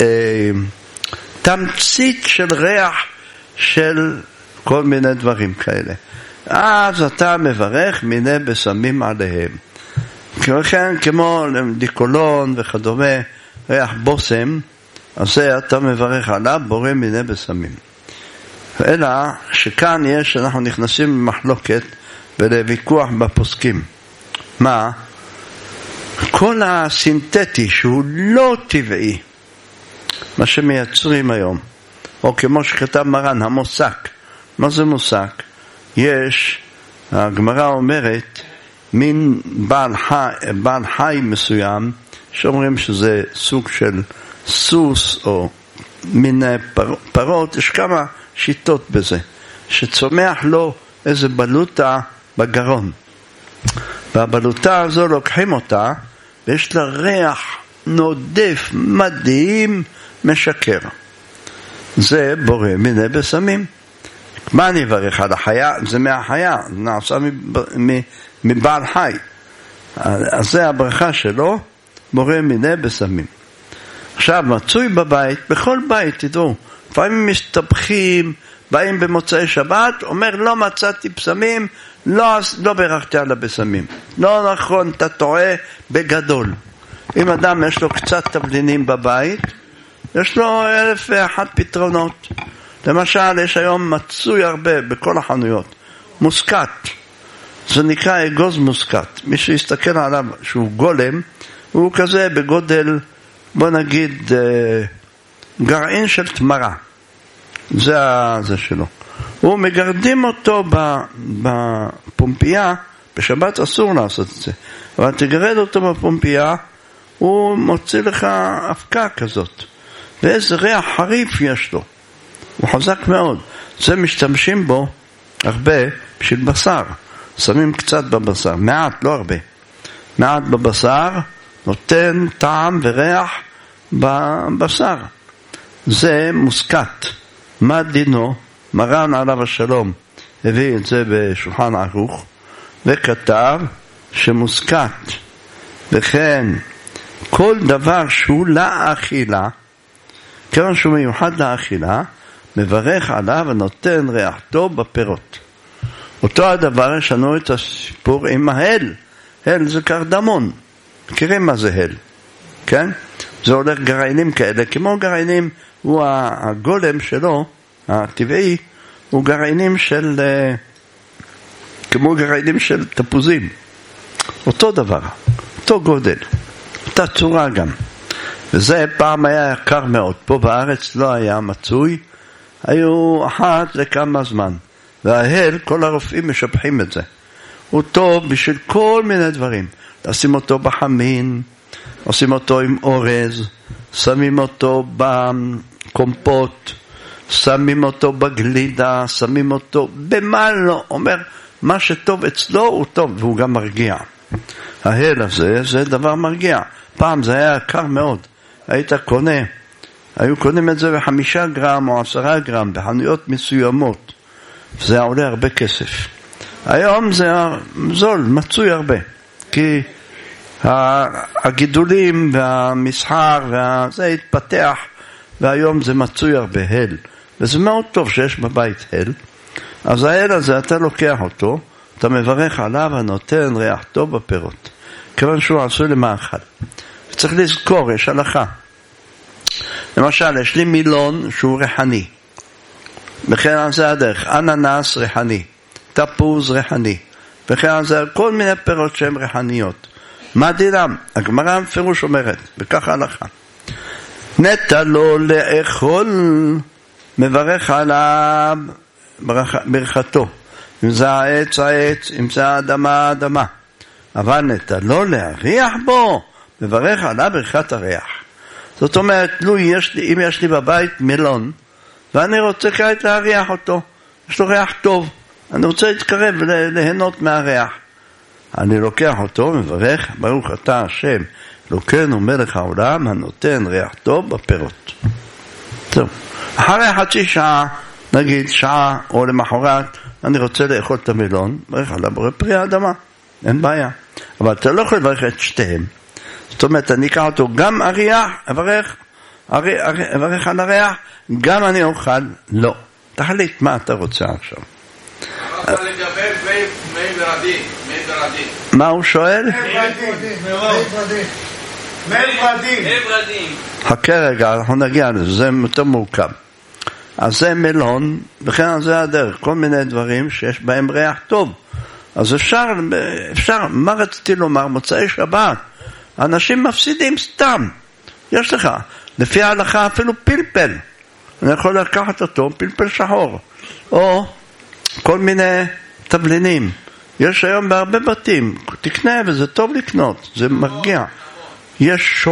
תמצית של ריח של כל מיני דברים כאלה. אז אתה מברך מיני בשמים עליהם. וכן, כמו דיקולון וכדומה, ריח בוסם, אז זה אתה מברך עליו, בורא מיני בשמים. אלא שכאן יש, אנחנו נכנסים למחלוקת ולוויכוח בפוסקים. מה? כל הסינתטי שהוא לא טבעי, מה שמייצרים היום, או כמו שכתב מרן, המוסק. מה זה מוסק? יש, הגמרא אומרת, מין בעל חי מסוים, שאומרים שזה סוג של סוס או מין פרות, יש כמה שיטות בזה, שצומח לו איזה בלוטה בגרון. והבלוטה הזו לוקחים אותה, ויש לה ריח נודף, מדהים, משקר. זה בורא מיני בשמים. מה אני אברך על החיה? זה מהחיה, זה נעשה מבעל חי. אז זה הברכה שלו, בורא מיני בשמים. עכשיו, מצוי בבית, בכל בית, תדעו, לפעמים מסתבכים, באים במוצאי שבת, אומר לא מצאתי בשמים, לא ברכתי על הבשמים. לא נכון, אתה טועה בגדול. אם אדם יש לו קצת תבלינים בבית, יש לו 1,001 פתרונות. למשל, יש היום מצוי הרבה בכל החנויות, מוסקת. זה נקרא אגוז מוסקת. מי שיסתכל עליו שהוא גולם, הוא כזה בגודל, בוא נגיד, גרעין של תמרה. זה שלו. הוא מגרדים אותו בפומפייה, בשבת אסור לעשות את זה. אבל תגרד אותו בפומפייה, הוא מוציא לך אבקה כזאת. ואיזה ריח חריף יש לו. הוא חזק מאוד. זה משתמשים בו הרבה בשביל בשר. שמים קצת בבשר, מעט, לא הרבה. מעט בבשר, נותן טעם וריח בבשר. זה מוסקת. מה דינו? מרן עליו השלום הביא את זה בשולחן ערוך וכתב שמוסקת וכן כל דבר שהוא לאכילה, כיוון שהוא מיוחד לאכילה, מברך עליו ונותן ריח טוב בפירות. אותו הדבר יש לנו את הסיפור עם ההל. הל זה קרדמון. מכירים מה זה הל? כן? זה הולך גרעינים כאלה, כמו גרעינים, הוא הגולם שלו, הטבעי, הוא גרעינים של, כמו גרעינים של תפוזים. אותו דבר, אותו גודל, אותה צורה גם. וזה פעם היה יקר מאוד. פה בארץ לא היה מצוי, היו אחת לכמה זמן. וההל, כל הרופאים משבחים את זה. הוא טוב בשביל כל מיני דברים. לשים אותו בחמין, עושים אותו עם אורז, שמים אותו בקומפוט, שמים אותו בגלידה, שמים אותו במה לא. אומר, מה שטוב אצלו הוא טוב, והוא גם מרגיע. ההל הזה, זה דבר מרגיע. פעם זה היה יקר מאוד. היית קונה, היו קונים את זה ב5 גרם או 10 גרם בחנויות מסוימות. זה עולה הרבה כסף. היום זה זול, מצוי הרבה. כי הגידולים והמסחר זה התפתח, והיום זה מצוי הרבה הל. וזה מאוד טוב שיש בבית הל. אז ההל הזה, אתה לוקח אותו, אתה מברך עליו ונותן ריח טוב בפירות. כיוון שהוא עשוי למאכל. צריך לזכור, יש הלכה. למשל, יש לי מילון שהוא ריחני. וכן על זה הדרך, אננס ריחני, תפוז ריחני, וכן על זה כל מיני פירות שהן ריחניות. מה דינם? הגמרא בפירוש אומרת, וכך הלכה. נטע לו לאכול, מברך עליו ברכתו. אם זה העץ, העץ, אם זה האדמה, האדמה. אבל נטע לו להריח בו, מברך עליו ברכת הריח. זאת אומרת, אם יש לי בבית מילון, ואני רוצה כעת להריח אותו, יש לו ריח טוב, אני רוצה להתקרב וליהנות מהריח. אני לוקח אותו, מברך, ברוך אתה השם, אלוקינו מלך העולם, הנותן ריח טוב בפירות. טוב, אחרי חצי שעה נגיד שעה או למחרת, אני רוצה לאכול את המלון, ברך עליו בורא פרי האדמה, אין בעיה. אבל אתה לא יכול לברך את שתיהם. זאת אומרת, אני אקח אותו גם הריח, אברך על הריח, גם אני אוכל, לא. תחליט מה אתה רוצה עכשיו. אבל לגבי מי ורדים, מה הוא שואל? מי ורדים. חכה רגע, אנחנו נגיע לזה, זה יותר מורכב. אז זה מלון, וכן זה הדרך, כל מיני דברים שיש בהם ריח טוב. אז אפשר, מה רציתי לומר? מוצאי שבת, אנשים מפסידים סתם. יש לך, לפי ההלכה אפילו פלפל. אני יכול לקחת אותו, פלפל שחור. או כל מיני תבלינים. יש היום בהרבה בתים, תקנה וזה טוב לקנות, זה מרגיע. יש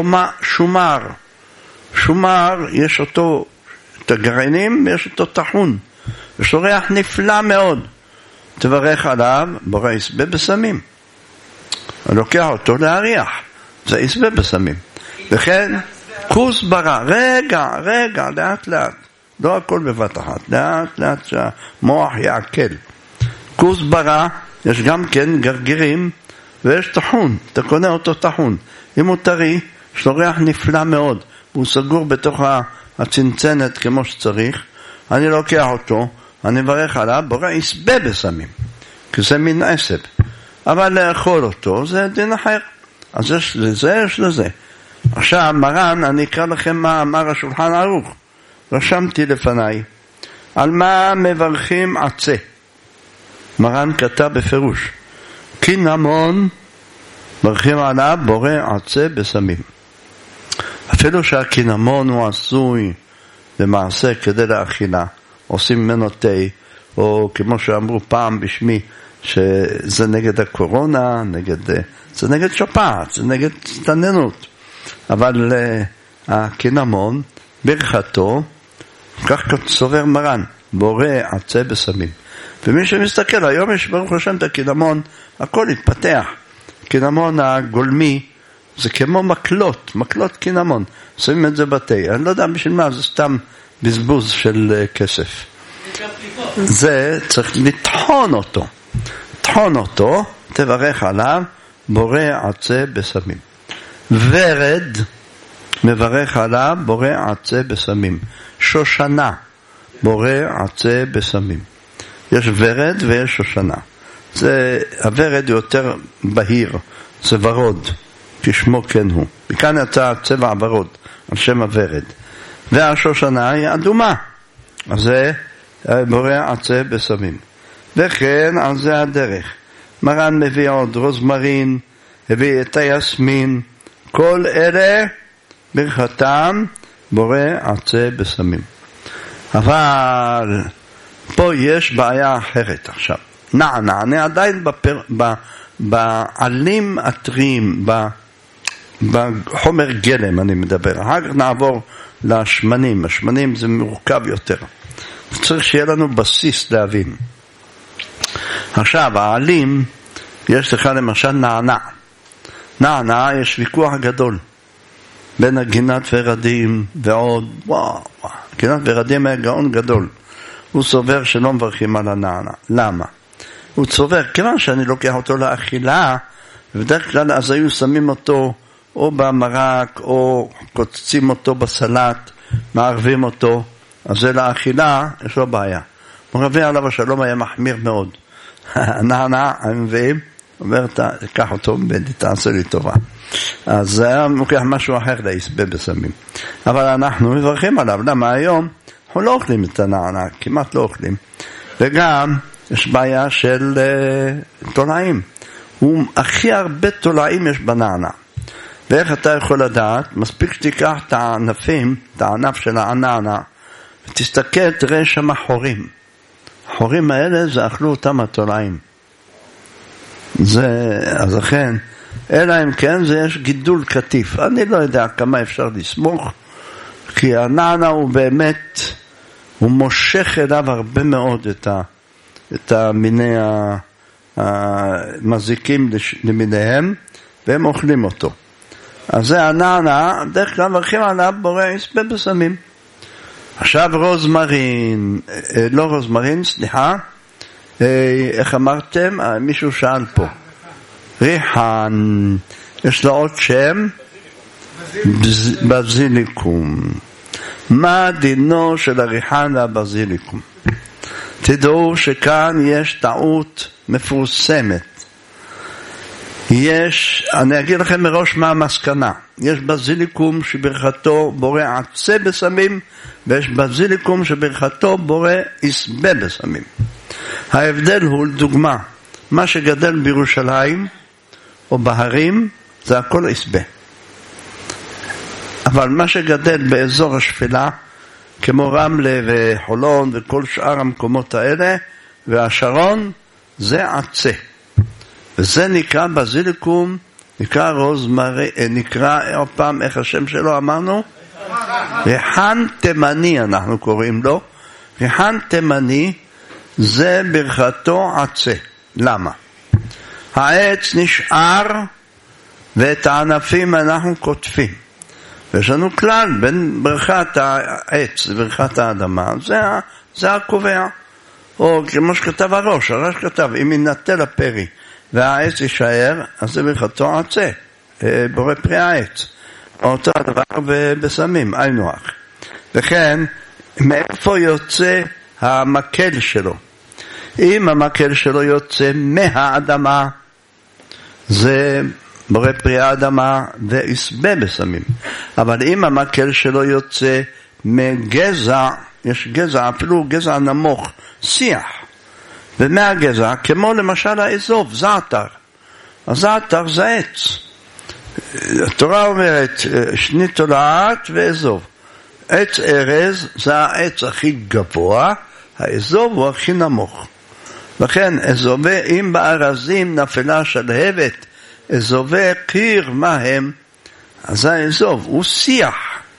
שומר, יש אותו, את הגרעינים, ויש אותו טחון. יש לו ריח נפלא מאוד. תברך עליו, בורא יסבה בסמים. אני לוקח אותו להריח, זה יסבה בסמים. וכן, כוסברה, רגע, לאט, לא הכל בבת אחת, לאט שהמוח יעכל. כוסברה, יש גם כן גרגירים, ויש טחון, אתה קונה אותו טחון. אם הוא טרי, יש לו ריח נפלא מאוד, הוא סגור בתוך הצנצנת כמו שצריך, אני לוקח אותו, אני מברך עליו, בורא יסבה בסמים, כי זה מין עשב. אבל לאכול אותו זה דין אחר. אז יש לזה. עכשיו מרן, אני אקרא לכם מה אמר השולחן ערוך. רשמתי לפניי. על מה מברכים עצה? מרן כתב בפירוש. קינמון מברכים עליו בורא עצה בסמים. אפילו שהקינמון הוא עשוי למעשה כדי לאכילה. עושים ממנו תה, או כמו שאמרו פעם בשמי, שזה נגד הקורונה, זה נגד שפעת, זה נגד סתננות. אבל הקינמון, ברכתו, כך סובר מרן, בורא עצה בסמים. ומי שמסתכל, היום יש ברוך השם את הקינמון, הכל התפתח. קינמון הגולמי, זה כמו מקלות קינמון. שמים את זה בתה. אני לא יודע בשביל מה, זה סתם בזבוז של כסף. זה צריך לטחון אותו, תברך עליו, בורא עצה בסמים. ורד, מברך עליו, בורא עצה בסמים. שושנה, בורא עצה בסמים. יש ורד ויש שושנה. הורד יותר בהיר, זה ורוד, כשמו כן הוא. מכאן יצא צבע ורוד, על שם הורד. והשושנה היא אדומה, אז זה בורא עצה בסמים. וכן על זה הדרך. מרן מביא עוד רוזמרין, הביא את היסמין, כל אלה ברכתם בורא עצה בסמים. אבל פה יש בעיה אחרת עכשיו. אני עדיין בעלים הטריים, בחומר גלם אני מדבר. אחר כך נעבור לשמנים. השמנים זה מורכב יותר. צריך שיהיה לנו בסיס להבין. עכשיו, העלים, יש לך למשל נענה, יש ויכוח גדול בין הגינת ורדים ועוד, גינת ורדים היה גאון גדול. הוא סובר שלא מברכים על הנענה. למה? הוא סובר, כיוון שאני לוקח אותו לאכילה, ובדרך כלל אז היו שמים אותו או במרק, או קוצצים אותו בסלט, מערבים אותו, אז זה לאכילה, יש לו בעיה. רבי עליו השלום היה מחמיר מאוד. הנענה, הם מביאים, אומר, תקח אותו, תעשה לי טובה. אז זה היה לוקח משהו אחר להסבב בסמים. אבל אנחנו מברכים עליו. למה היום? אנחנו לא אוכלים את הנענה, כמעט לא אוכלים. וגם יש בעיה של תולעים. הכי הרבה תולעים יש בנענה. ואיך אתה יכול לדעת? מספיק שתיקח את הענפים, את הענף של הנענה, ותסתכל, תראה שם חורים. החורים האלה זה אכלו אותם התולעים. אז לכן, אלא אם כן זה יש גידול כתיף. אני לא יודע כמה אפשר לסמוך, כי הנענה הוא באמת, הוא מושך אליו הרבה מאוד את מיני המזיקים למיניהם, והם אוכלים אותו. אז זה הנענה, דרך כלל מברכים עליו בורא יסבה בסמים. עכשיו רוזמרין, לא רוזמרין, סליחה, איך אמרתם? מישהו שאל פה. ריחן, יש לו עוד שם? בזיליקום. מה דינו של הריחן והבזיליקום? תדעו שכאן יש טעות מפורסמת. אני אגיד לכם מראש מה המסקנה. יש בזיליקום שברכתו בורא עצה בסמים, ויש בזיליקום שברכתו בורא יסבה בסמים. ההבדל הוא, לדוגמה, מה שגדל בירושלים או בהרים זה הכל יסבה. אבל מה שגדל באזור השפלה, כמו רמלה וחולון וכל שאר המקומות האלה, והשרון, זה עצה. וזה נקרא בזיליקום, נקרא רוזמרי, נקרא עוד פעם, איך השם שלו אמרנו? ריחן תימני אנחנו קוראים לו. ריחן תימני זה ברכתו עצה. למה? העץ נשאר ואת הענפים אנחנו קוטפים. ויש לנו כלל בין ברכת העץ וברכת האדמה, זה הקובע. או כמו שכתב הרש כתב, אם ינטל הפרי והעץ יישאר, אז זה ברכתו עצה, בורא פרי העץ. אותו הדבר בסמים, היינו הך. וכן, מאיפה יוצא המקל שלו? אם המקל שלו יוצא מהאדמה, זה בורא פרי האדמה ויסבה בסמים. אבל אם המקל שלו יוצא מגזע, יש גזע, אפילו גזע נמוך, שיח, ומהגזע, כמו למשל האזוב, זעתר. הזעתר זה עץ. התורה אומרת, שני תולעת ואזוב. עץ ארז זה העץ הכי גבוה, האזוב הוא הכי נמוך. לכן, אזובי, אם בארזים נפלה שלהבת, אזובי קיר מה הם? אז האזוב הוא שיח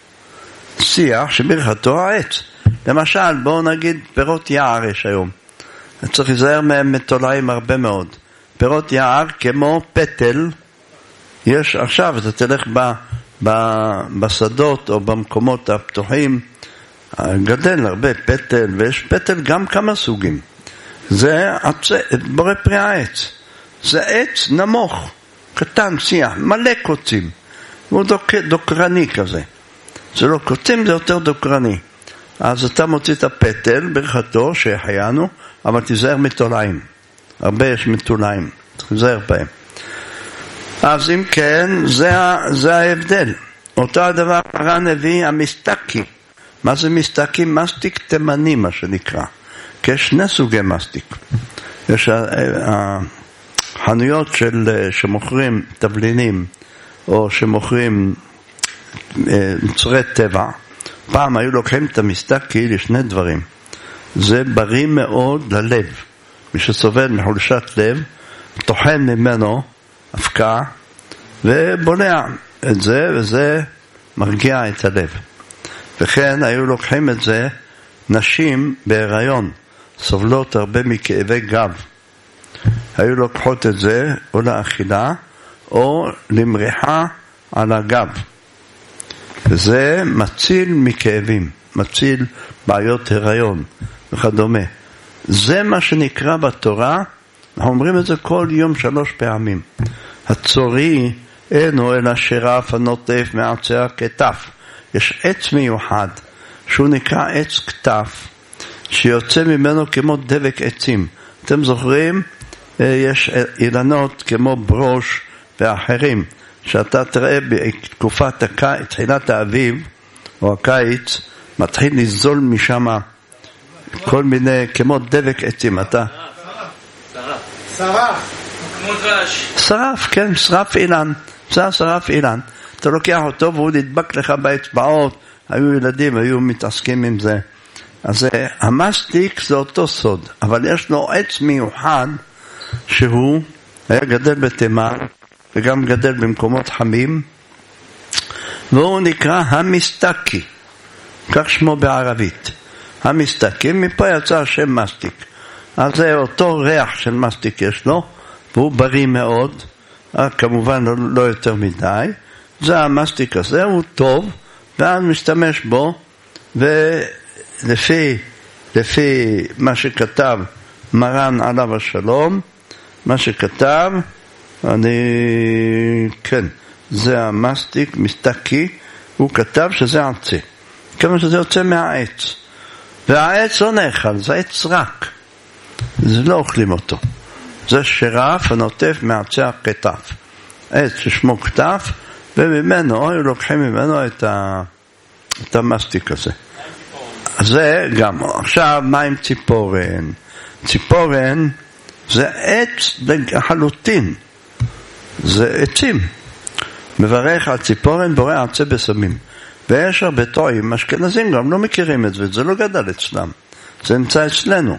שברכתו העץ. למשל, בואו נגיד פירות יער יש היום. צריך להיזהר מהם מתולעים הרבה מאוד. פירות יער כמו פטל, יש עכשיו, אתה תלך בשדות או במקומות הפתוחים, גדל הרבה פטל, ויש פטל גם כמה סוגים. זה בורא פרי העץ. זה עץ נמוך, קטן, שיח, מלא קוצים. הוא דוקרני כזה. זה לא קוצים, זה יותר דוקרני. אז אתה מוציא את הפטל ברכתו שהחיינו, אבל תיזהר מתולעים. הרבה יש מתולעים, תיזהר בהם. אז אם כן, זה ההבדל. אותו הדבר הר"ן הביא המסטקי. מה זה מסטקי? מסטיק תימני, מה שנקרא. כי יש שני סוגי מסטיק. יש חנויות שמוכרים תבלינים, או שמוכרים מוצרי טבע. פעם היו לוקחים את המסטקי לשני דברים. זה בריא מאוד ללב. מי שסובל מחולשת לב, טוחן ממנו אבקה, ובולע את זה, וזה מרגיע את הלב. וכן היו לוקחים את זה נשים בהיריון, סובלות הרבה מכאבי גב. היו לוקחות את זה או לאכילה, או למריחה על הגב. וזה מציל מכאבים, מציל בעיות הריון וכדומה. זה מה שנקרא בתורה, אנחנו אומרים את זה כל יום 3 פעמים. הצורי אינו אלא שרף הנוטף מעצי הכתף. יש עץ מיוחד שהוא נקרא עץ כתף, שיוצא ממנו כמו דבק עצים. אתם זוכרים? יש אילנות כמו ברוש ואחרים, שאתה תראה בתקופת תחילת האביב או הקיץ, מתחיל לזול משם כל מיני כמו דבק עצים. אתה שרף, כן, שרף אילן. זה שרף אילן. אתה לוקח אותו והוא נדבק לך באצבעות. היו ילדים, היו מתעסקים עם זה. אז המסטיק זה אותו סוד, אבל יש לו עץ מיוחד שהוא היה גדל בתימן וגם גדל במקומות חמים, והוא נקרא המסטקי, כך שמו בערבית. המסטקי, מפה יצא השם מסטיק. אז זה אותו ריח של מסטיק יש לו, והוא בריא מאוד, כמובן לא יותר מדי. זה המסטיק הזה, הוא טוב, ואז משתמש בו, לפי מה שכתב מרן עליו השלום, מה שכתב, כן, זה המסטיק, מסתקי, הוא כתב שזה עצה. כמה שזה יוצא מהעץ. והעץ לא נאכל, זה עץ רק. זה לא אוכלים אותו. זה שרף הנוטף מעצי הכתף. עץ ששמו כתף, וממנו, היו לוקחים ממנו את המסטיק הזה. זה גם. עכשיו, מה עם ציפורן? ציפורן זה עץ לחלוטין. זה עצים. מברך על ציפורן, בורא עצי בסמים. ויש הרבה טועים, אשכנזים גם לא מכירים את זה, זה לא גדל אצלם. זה נמצא אצלנו.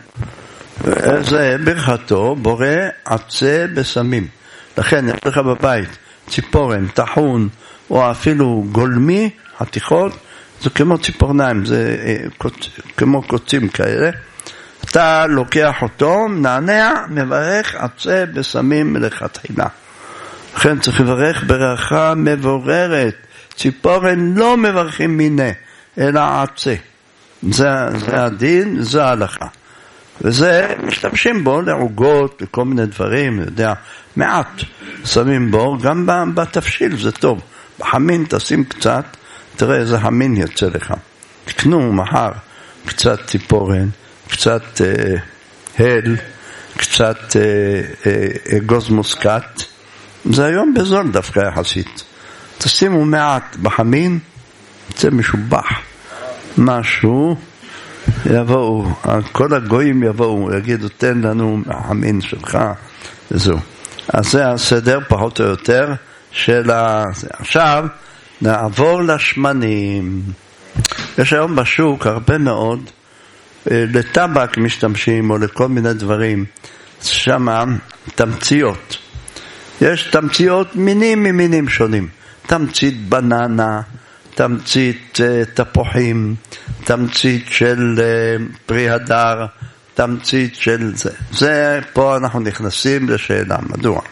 זה ברכתו, בורא עצי בסמים. לכן, יש לך בבית ציפורן, תחון, או אפילו גולמי, חתיכות, זה כמו ציפורניים, זה כמו קוצים כאלה. אתה לוקח אותו, נענע, מברך עצי בסמים מלכתחילה. לכן צריך לברך ברכה מבוררת. ציפורן לא מברכים מיני, אלא עצי. זה הדין, זה ההלכה. וזה משתמשים בו לעוגות, לכל מיני דברים, יודע, מעט שמים בו, גם בתפשיל זה טוב. בחמין תשים קצת, תראה איזה המין יצא לך. תקנו מחר קצת ציפורן, קצת הל, קצת אגוז מוסקת. זה היום בזול דווקא יחסית. תשימו מעט בחמין, זה משובח. משהו, יבואו, כל הגויים יבואו, יגידו, תן לנו מהחמין שלך, וזהו. אז זה הסדר פחות או יותר של זה. עכשיו, נעבור לשמנים. יש היום בשוק הרבה מאוד, לטבק משתמשים, או לכל מיני דברים, שמה תמציות. יש תמציות מינים ממינים שונים. תמצית בננה, תמצית תפוחים, תמצית של פרי הדר, תמצית של זה. זה פה אנחנו נכנסים לשאלה, מדוע?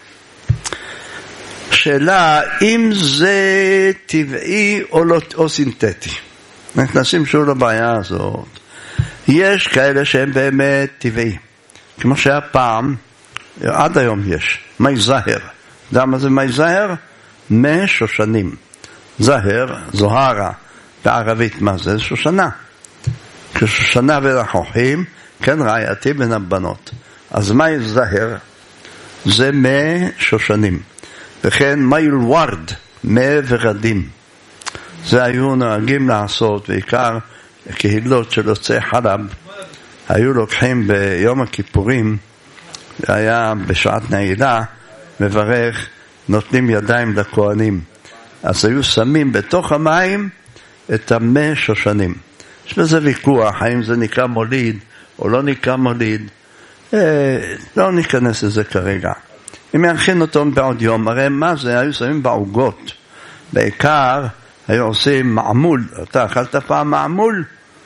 שאלה אם זה טבעי או סינתטי. נכנסים שוב לבעיה הזאת. יש כאלה שהם באמת טבעי. כמו שהיה פעם, עד היום יש, מי זהר. יודע מה זה מי זהר? מי שושנים. זהר, זוהרה, בערבית מה זה? שושנה. כשושנה ולחוכים, כן רעייתי בין הבנות. אז מי זהר? זה מי שושנים. וכן מי ורד, מי ורדים. זה היו נוהגים לעשות, בעיקר קהילות של יוצאי חלב, היו לוקחים ביום הכיפורים, היה בשעת נעילה, מברך, נותנים ידיים לכהנים. אז היו שמים בתוך המים את המי שושנים. יש בזה ויכוח, האם זה נקרא מוליד או לא נקרא מוליד. לא ניכנס לזה כרגע. אם יכין אותו בעוד יום, הרי מה זה? היו שמים בעוגות. בעיקר היו עושים מעמול. אתה אכלת פעם מעמול?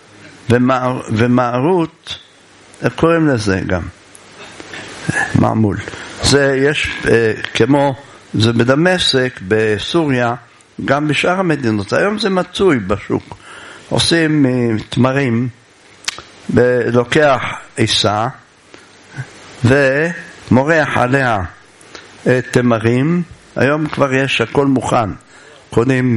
ומערות, איך קוראים לזה גם? מעמול. זה יש כמו, זה בדמשק, בסוריה, גם בשאר המדינות. היום זה מצוי בשוק. עושים תמרים, לוקח עיסה, ומורח עליה תמרים. היום כבר יש הכל מוכן. קונים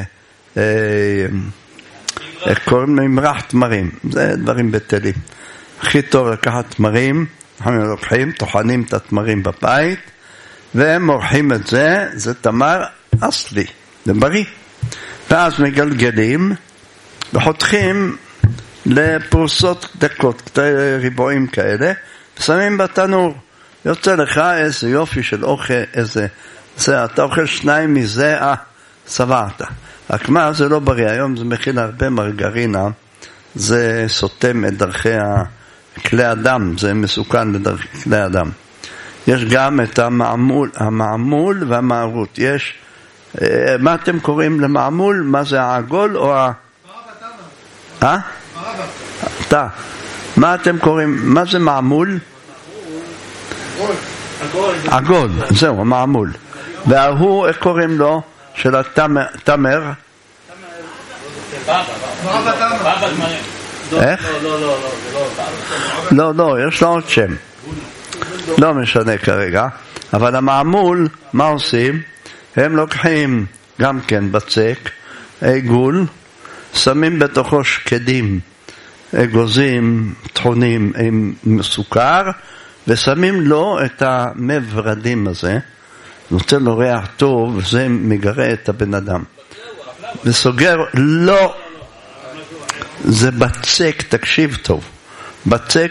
קוראים ממרח תמרים. זה דברים בטלים. הכי טוב לקחת תמרים, אנחנו לוקחים, טוחנים את התמרים בבית, והם מורחים את זה, זה תמר אסלי, זה בריא. ואז מגלגלים, וחותכים לפרוסות דקות, ריבועים כאלה, ושמים בתנור. יוצא לך איזה יופי של אוכל, איזה, זה, אתה אוכל שניים מזה, סברת. רק מה, זה לא בריא. היום זה מכיל הרבה מרגרינה, זה סותם את דרכי כלי אדם, זה מסוכן לדרכי כלי אדם. יש גם את המעמול והמערות. יש, מה אתם קוראים למעמול? מה זה העגול או מה אתם קוראים? מה זה מעמול? עגול, זהו, המעמול. והוא, איך קוראים לו? של התמר? איך? לא, יש לו עוד שם. לא משנה כרגע. אבל המעמול, מה עושים? הם לוקחים גם כן בצק, עיגול, שמים בתוכו שקדים, אגוזים, טחונים עם סוכר, ושמים לו את המברדים הזה, נותן לו ריח טוב, וזה מגרה את הבן אדם. וסוגר, לא, זה בצק, תקשיב טוב, בצק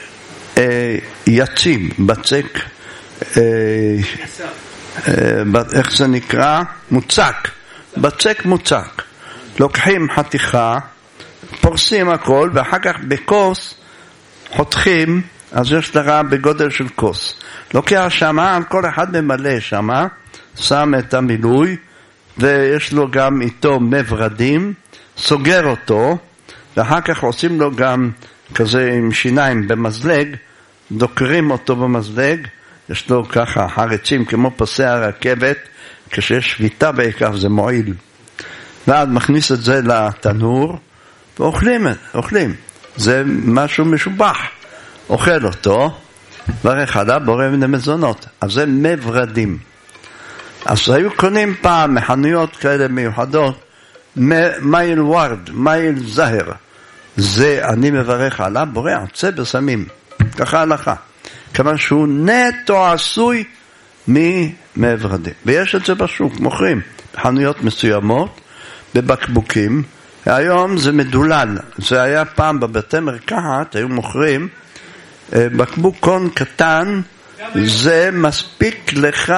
יציב, בצק, איך זה נקרא? מוצק, בצק מוצק. לוקחים חתיכה, פורסים הכל, ואחר כך בכוס חותכים, אז יש לך בגודל של כוס. לוקח שמה, כל אחד ממלא שמה, שם את המילוי, ויש לו גם איתו מברדים, סוגר אותו, ואחר כך עושים לו גם כזה עם שיניים במזלג, דוקרים אותו במזלג, יש לו ככה חרצים כמו פסי הרכבת, כשיש שביתה בעיקר זה מועיל. ואז מכניס את זה לתנור, ואוכלים. זה משהו משובח. אוכל אותו, ברך עליו בורא מן המזונות. אז זה מברדים. אז היו קונים פעם מחנויות כאלה מיוחדות, מייל ורד, מייל זהר. זה אני מברך עליו, בורא עצה בסמים. ככה הלכה. כמה שהוא נטו עשוי ממברדים. ויש את זה בשוק, מוכרים. בחנויות מסוימות, בבקבוקים. היום זה מדולל. זה היה פעם בבתי מרקחת, היו מוכרים בקבוק קון קטן, זה מספיק לך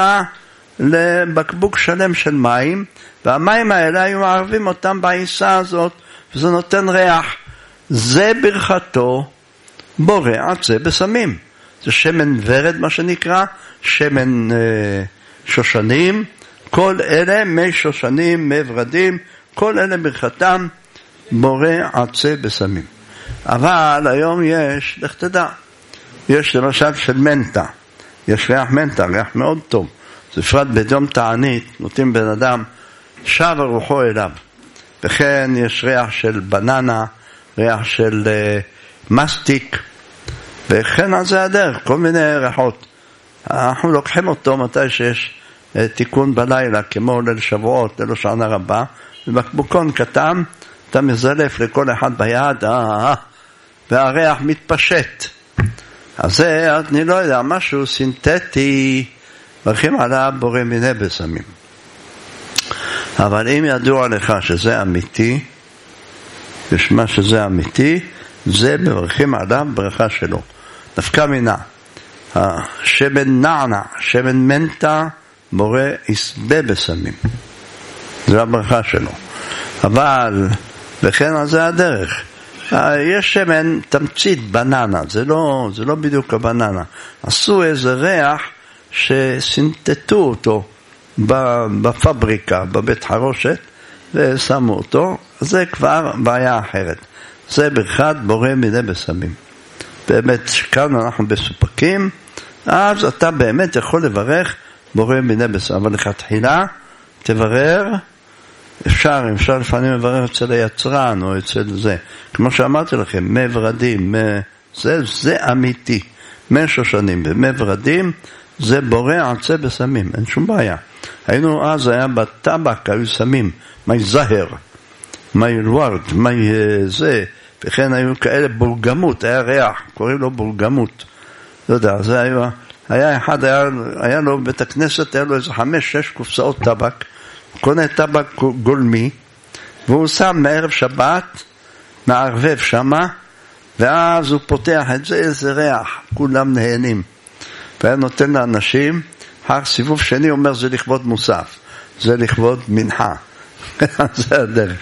לבקבוק שלם של מים, והמים האלה היו מערבים אותם בעיסה הזאת, וזה נותן ריח. זה ברכתו בורא עצה בסמים. זה שמן ורד מה שנקרא, שמן שושנים, כל אלה מי שושנים, מי ורדים, כל אלה ברכתם בורא עצה בסמים. אבל היום יש, לך תדע, יש למשל של מנטה, יש ריח מנטה, ריח מאוד טוב. זה בפרט ביום תענית, נותנים בן אדם, שב רוחו אליו. וכן יש ריח של בננה, ריח של מסטיק, וכן על זה הדרך, כל מיני ריחות. אנחנו לוקחים אותו מתי שיש תיקון בלילה, כמו ליל שבועות, ליל שנה רבה, ובקבוקון קטן, אתה מזלף לכל אחד ביד, והריח מתפשט. אז זה, אני לא יודע, משהו סינתטי, מרחים עליו בורא מיני בסמים. אבל אם ידוע לך שזה אמיתי, ושמה שזה אמיתי, זה מברכים עליו ברכה שלו. דווקא מינה, שמן נענה, שמן מנטה, בורא יסבה בסמים. זה הברכה שלו. אבל, וכן על זה הדרך. יש שמן תמצית בננה, זה לא בדיוק הבננה. עשו איזה ריח שסינתטו אותו בפבריקה, בבית חרושת, ושמו אותו. זה כבר בעיה אחרת. זה ברכת בורא מיני בסמים. באמת, כאן אנחנו בסופקים, אז אתה באמת יכול לברך בורא מיני בסמים. אבל לכתחילה, תברר, אפשר לפעמים לברר אצל היצרן או אצל זה. כמו שאמרתי לכם, מברדים, זה אמיתי. משושנים ומברדים, זה בורא עצה בסמים, אין שום בעיה. היינו אז, היה בטבק, היו סמים, מי זהר, מי ורד, מי זה, וכן היו כאלה בולגמות, היה ריח, קוראים לו בולגמות. לא יודע, זה היה אחד, היה לו בית הכנסת, היה לו איזה 5-6 קופסאות טבק, קונה טבק גולמי, והוא שם מערב שבת, מערבב שמה, ואז הוא פותח את זה, איזה ריח, כולם נהנים. והיה נותן לאנשים, אחר סיבוב שני אומר, זה לכבוד מוסף, זה לכבוד מנחה. זה הדרך.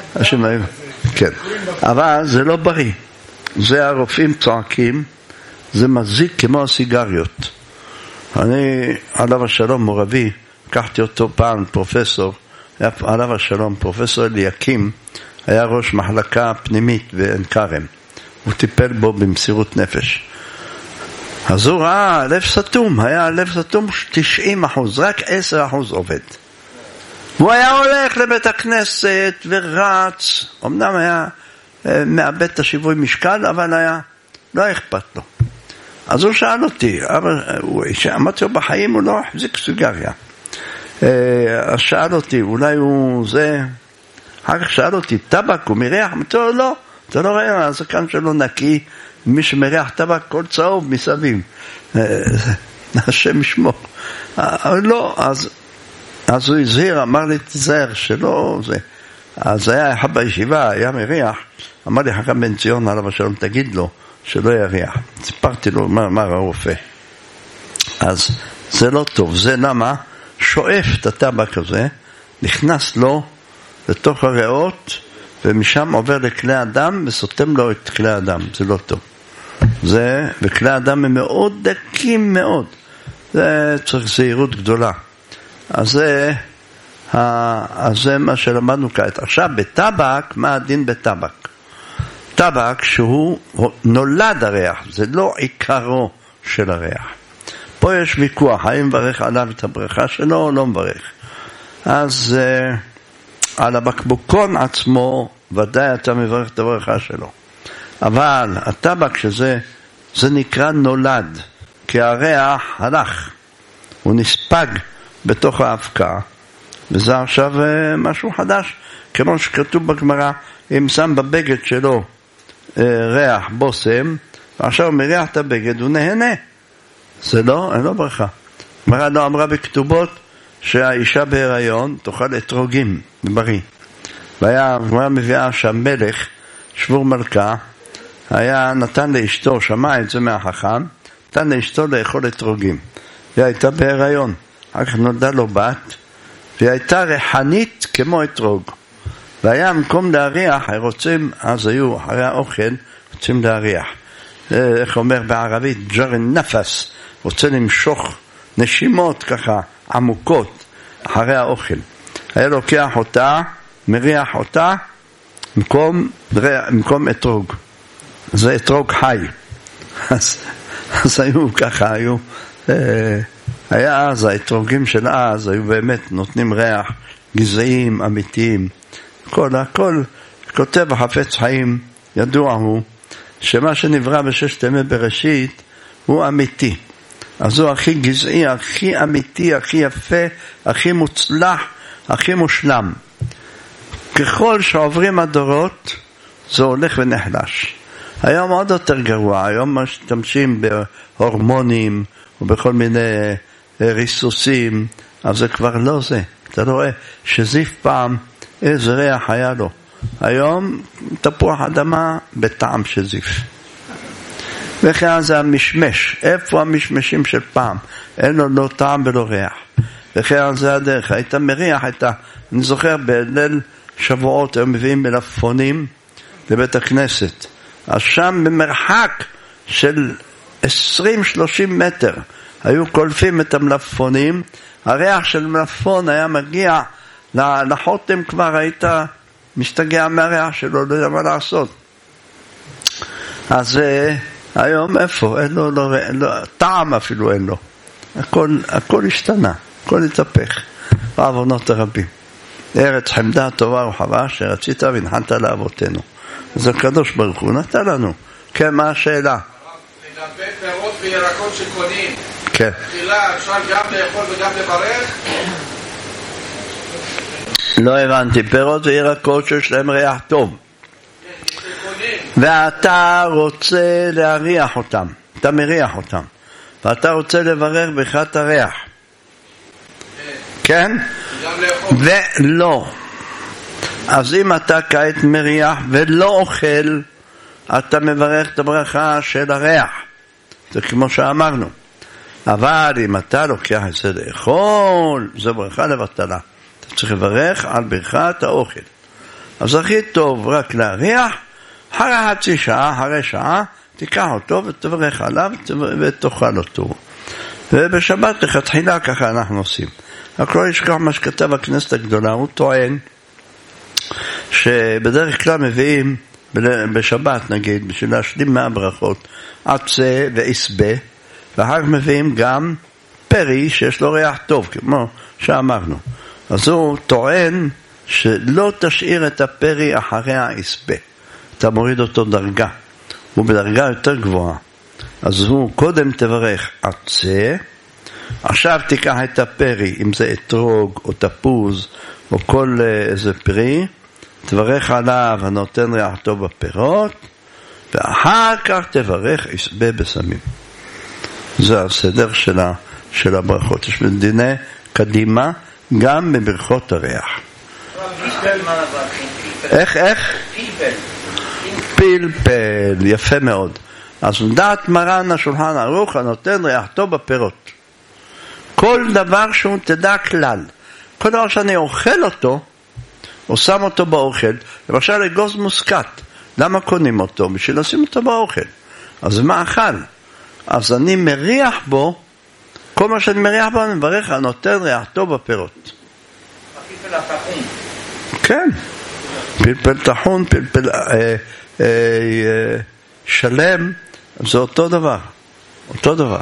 כן. אבל זה לא בריא. זה הרופאים צועקים, זה מזיק כמו הסיגריות. אני, עליו השלום, מורבי, לקחתי אותו פעם, פרופסור, עליו השלום, פרופסור אליקים, היה ראש מחלקה פנימית בעין כרם. הוא טיפל בו במסירות נפש. אז הוא ראה לב סתום, היה לב סתום 90%, רק 10% עובד. הוא היה הולך לבית הכנסת ורץ, אמנם היה מאבד את השיווי משקל, אבל לא אכפת לו. אז הוא שאל אותי, אמרתי לו בחיים הוא לא החזיק סיגריה. אז שאל אותי, אולי הוא זה, אחר כך שאל אותי, טבק הוא מריח? אמרתי לו, לא, אתה לא רואה, הזקן שלו נקי, מי שמריח טבק כל צהוב מסביב. השם ישמור. לא, אז הוא הזהיר, אמר לי, תזהר, שלא זה. אז היה אחד בישיבה, היה מריח, אמר לי חכם בן ציון עליו השלום, תגיד לו שלא יריח. סיפרתי לו מה הרופא. אז זה לא טוב, זה למה שואף את הטבק הזה, נכנס לו לתוך הריאות, ומשם עובר לכלי הדם וסותם לו את כלי הדם, זה לא טוב. וכלי הדם הם מאוד דקים מאוד, זה צריך זהירות גדולה. אז זה מה שלמדנו כעת. עכשיו בטבק, מה הדין בטבק? טבק שהוא נולד הריח, זה לא עיקרו של הריח. פה יש ויכוח, האם מברך עליו את הברכה שלו או לא מברך. אז על הבקבוקון עצמו ודאי אתה מברך את הברכה שלו. אבל הטבק זה נקרא נולד, כי הריח הלך, הוא נספג בתוך האבקה, וזה עכשיו משהו חדש, כמו שכתוב בגמרא, אם שם בבגד שלו ריח בוסם, ועכשיו הוא מריח את הבגד, הוא נהנה. זה לא, אין לו ברכה. גמרא לא אמרה בכתובות שהאישה בהיריון תאכל אתרוגים בריא. והיה גמרא מביאה שהמלך, שבור מלכה, נתן לאשתו, שמע את זה מהחכם, נתן לאשתו לאכול אתרוגים. היא הייתה בהיריון, אחר כך נולדה לו בת, והיא הייתה ריחנית כמו אתרוג. והיה מקום להריח, אז היו אחרי האוכל, רוצים להריח. איך אומר בערבית, ג'רן נפס, רוצה למשוך נשימות ככה עמוקות אחרי האוכל. היה לוקח אותה, מריח אותה, במקום אתרוג. זה אתרוג חי. אז היו ככה, היה אז, האתרוגים של אז היו באמת נותנים ריח גזעיים, אמיתיים. הכל כותב החפץ חיים, ידוע הוא, שמה שנברא בששת ימי בראשית הוא אמיתי. אז הוא הכי גזעי, הכי אמיתי, הכי יפה, הכי מוצלח, הכי מושלם. ככל שעוברים הדורות, זה הולך ונחלש. היום עוד יותר גרוע, היום משתמשים בהורמונים ובכל מיני ריסוסים, אבל זה כבר לא זה. אתה רואה שזיף פעם, איזה ריח היה לו. היום תפוח אדמה בטעם של זיף. וכן זה המשמש, איפה המשמשים של פעם? אין לו לא טעם ולא ריח. וכן זה הדרך, היית מריח, אני זוכר בליל שבועות הם מביאים מלפפונים לבית הכנסת. אז שם במרחק של 20-30 מטר היו קולפים את המלפפונים, הריח של מלפפון היה מגיע לחותם, כבר היית משתגע מהריח שלו, לא יודע מה לעשות. אז היום איפה? אין לו, טעם אפילו אין לו. הכל השתנה, הכל התהפך. בעוונות הרבים. ארץ חמדה טובה ורחבה שרצית ונחלת לאבותינו. אז הקדוש ברוך הוא נתן לנו. כן, מה השאלה? לגבי פירות וירקות שקונים. כן. תחילה אפשר גם לאכול וגם לברך? לא הבנתי. פירות וירקות שיש להם ריח טוב. ואתה רוצה להריח אותם. אתה מריח אותם. ואתה רוצה לברך ברכת הריח. כן? ולא. אז אם אתה כעת מריח ולא אוכל, אתה מברך את הברכה של הריח. זה כמו שאמרנו. אבל אם אתה לוקח את זה לאכול, זה ברכה לבטלה. אתה צריך לברך על ברכת האוכל. אז הכי טוב רק להריח, אחרי חצי שעה, אחרי שעה, תיקח אותו ותברך עליו ותאכל אותו. ובשבת לכתחילה ככה אנחנו עושים. רק לא ישכח מה שכתב הכנסת הגדולה, הוא טוען שבדרך כלל מביאים בשבת נגיד, בשביל להשלים מהברכות, עצה ועשבה, ואחר כך מביאים גם פרי שיש לו ריח טוב, כמו שאמרנו. אז הוא טוען שלא תשאיר את הפרי אחרי העשבה. אתה מוריד אותו דרגה, הוא בדרגה יותר גבוהה. אז הוא קודם תברך עצה, עכשיו תיקח את הפרי, אם זה אתרוג או תפוז או כל איזה פרי, תברך עליו הנותן ריח טוב בפירות, ואחר כך תברך יסבה בסמים. זה הסדר של הברכות. יש בדיני קדימה גם בברכות הריח. איך? פלפל, יפה מאוד. אז דעת מרן השולחן ערוך הנותן ריח טוב בפירות. כל דבר שהוא תדע כלל. כל דבר שאני אוכל אותו, או שם אותו באוכל, למשל אגוז מוסקת. למה קונים אותו? בשביל לשים אותו באוכל. אז מה אכל? אז אני מריח בו, כל מה שאני מריח בו אני מברך, הנותן ריח טוב בפירות. הפלפל התחון. כן. פלפל תחון, פלפל שלם, זה אותו דבר. אותו דבר.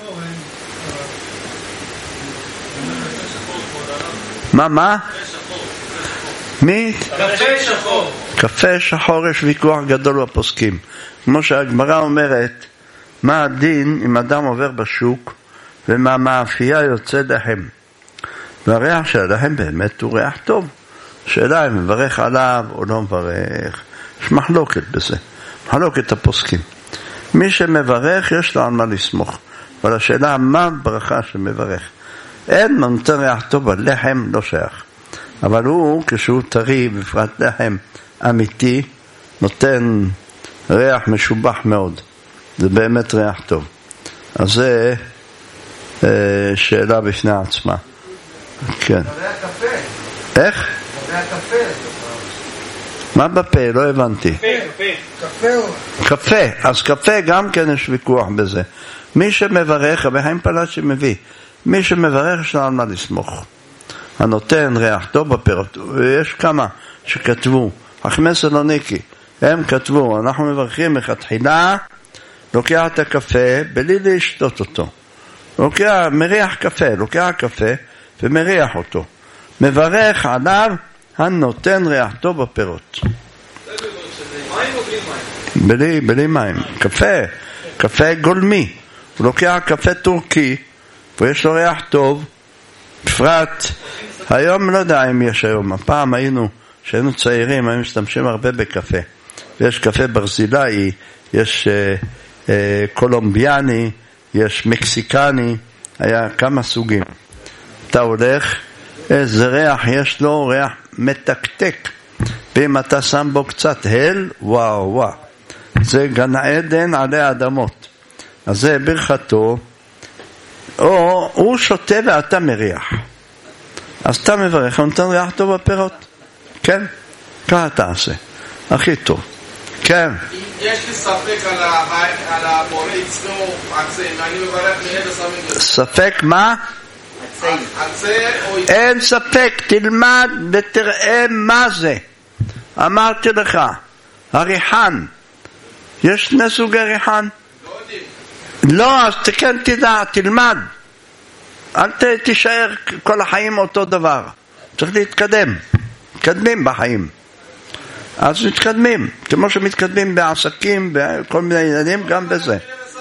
מה? מי? קפה שחור. קפה שחור יש ויכוח גדול בפוסקים. כמו שהגמרא אומרת, מה הדין אם אדם עובר בשוק ומהמאפייה יוצא לחם? והריח של הלחם באמת הוא ריח טוב. שאלה אם מברך עליו או לא מברך. יש מחלוקת בזה. מחלוקת הפוסקים. מי שמברך יש לו על מה לסמוך. אבל השאלה מה ברכה שמברך. אין נותן ריח טוב על לחם לא שייך. אבל הוא כשהוא טרי בפרט לחם אמיתי נותן ריח משובח מאוד. זה באמת ריח טוב. אז זה שאלה בפני עצמה. כן. איך? מה בפה? לא הבנתי. קפה. אז קפה גם כן יש ויכוח בזה. מי שמברך, רבי חיים פלאצ'י מביא, מי שמברך יש לו על מה לסמוך. הנותן ריח טוב בפירות. יש כמה שכתבו, חכמי סלוניקי, הם כתבו, אנחנו מברכים מכתחילה, לוקח את הקפה בלי לשתות אותו. מריח קפה, לוקח קפה ומריח אותו. מברך עליו הנותן ריח טוב בפירות. בלי מים. קפה גולמי. הוא לוקח קפה טורקי ויש לו ריח טוב. בפרט, היום לא יודע אם יש היום, הפעם שהיינו צעירים, היינו משתמשים הרבה בקפה. יש קפה ברזילאי, יש קולומביאני, יש מקסיקני, היה כמה סוגים. אתה הולך, איזה ריח יש לו, ריח מתקתק. ואם אתה שם בו קצת הל, וואו. זה גן עדן עלי האדמות. אז זה ברכתו, או הוא שותה ואתה מריח. אז אתה מברך, נותן ריח טוב בפירות. כן? ככה תעשה. הכי טוב. כן. יש לי ספק על הבורא אצלו, אני מברך מאיזה ספק. ספק מה? אין ספק, תלמד ותראה מה זה. אמרתי לך, הריחן. יש שני סוגי ריחן? לא, אז כן תדע, תלמד. אל תישאר כל החיים אותו דבר. צריך להתקדם. מתקדמים בחיים. אז מתקדמים. כמו שמתקדמים בעסקים, בכל מיני עניינים, גם בזה.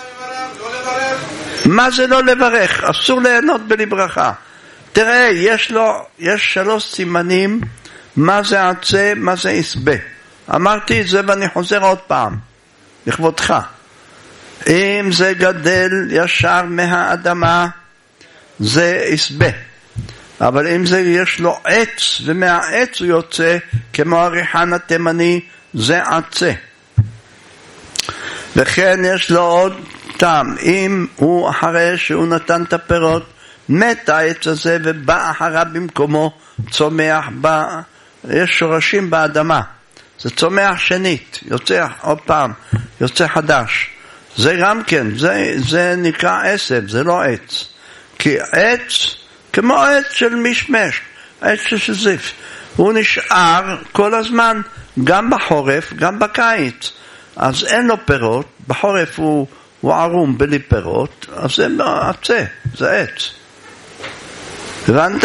מה זה לא לברך? אסור ליהנות בלי ברכה. תראה, יש 3 סימנים, מה זה עצה, מה זה יסבה. אמרתי את זה ואני חוזר עוד פעם, לכבודך. אם זה גדל ישר מהאדמה, זה יסבה. אבל אם זה יש לו עץ, ומהעץ הוא יוצא, כמו הריחן התימני, זה עצה. וכן יש לו עוד טעם, אם הוא אחרי שהוא נתן את הפירות, מת העץ הזה ובא אחריו במקומו, צומח בה, יש שורשים באדמה. זה צומח שנית, יוצא עוד פעם, יוצא חדש. זה גם כן, זה נקרא עשב, זה לא עץ. כי עץ, כמו עץ של משמש, עץ של זיף, הוא נשאר כל הזמן, גם בחורף, גם בקיץ. אז אין לו פירות, בחורף הוא ערום בלי פירות, אז זה עצה, זה עץ. הבנת?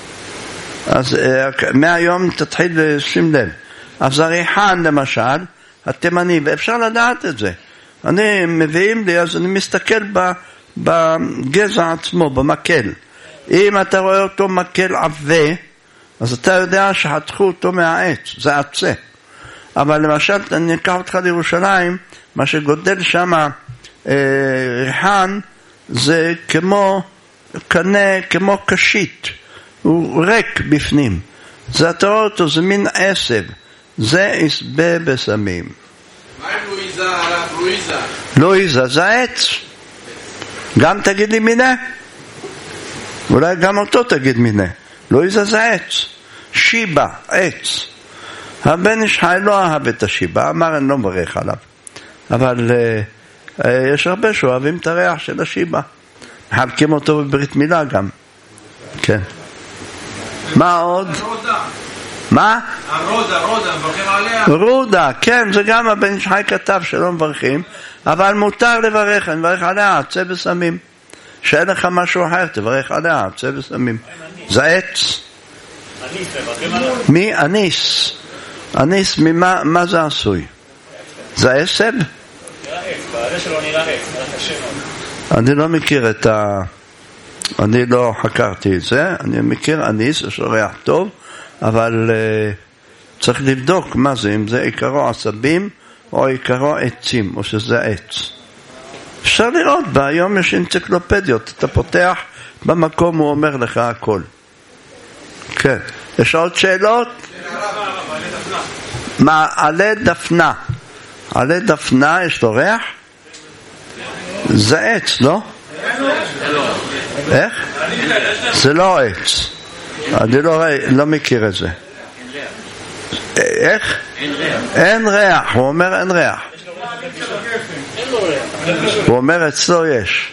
אז מהיום תתחיל לשים לב. אז הריחן למשל, התימני, ואפשר לדעת את זה. אני מביאים לי, אז אני מסתכל בגזע עצמו, במקל. אם אתה רואה אותו מקל עבה, אז אתה יודע שחתכו אותו מהעץ, זה עצה. אבל למשל, אני אקח אותך לירושלים, מה שגודל שם ריחן, זה כמו קנה, כמו קשית, הוא ריק בפנים. זה אתה רואה אותו, זה מין עשב, זה עשבה בסמים. מה עם לואיזה, הרב לואיזה? לואיזה זה עץ. גם תגיד לי מיני? אולי גם אותו תגיד מיני. לואיזה זה עץ. שיבה, עץ. הבן איש חי לא אהב את השיבה, אמר אני לא מברך עליו. אבל יש הרבה שאוהבים את הריח של השיבה. מחלקים אותו בברית מילה גם. כן. מה עוד? מה? הרודה, מברכים עליה. רודה, כן, זה גם הבן איש חי כתב שלא מברכים, אבל מותר לברך, אני מברך עליה, עצה בסמים. שאין לך משהו אחר, תברך עליה, עצה בסמים. זה עץ. מי? אניס. אניס, מה זה עשוי? זה עשב? אני לא מכיר את אני לא חקרתי את זה, אני מכיר אניס, יש ריח טוב, אבל צריך לבדוק מה זה, אם זה עיקרו עשבים או עיקרו עצים, או שזה עץ. אפשר לראות, היום יש אנציקלופדיות, אתה פותח במקום, הוא אומר לך הכל. כן. יש עוד שאלות? מה, עלי דפנה. עלי דפנה יש לו ריח? זה עץ, לא? איך? זה לא עץ. אני לא מכיר את זה. איך? אין ריח. הוא אומר אין ריח. הוא אומר אצלו יש.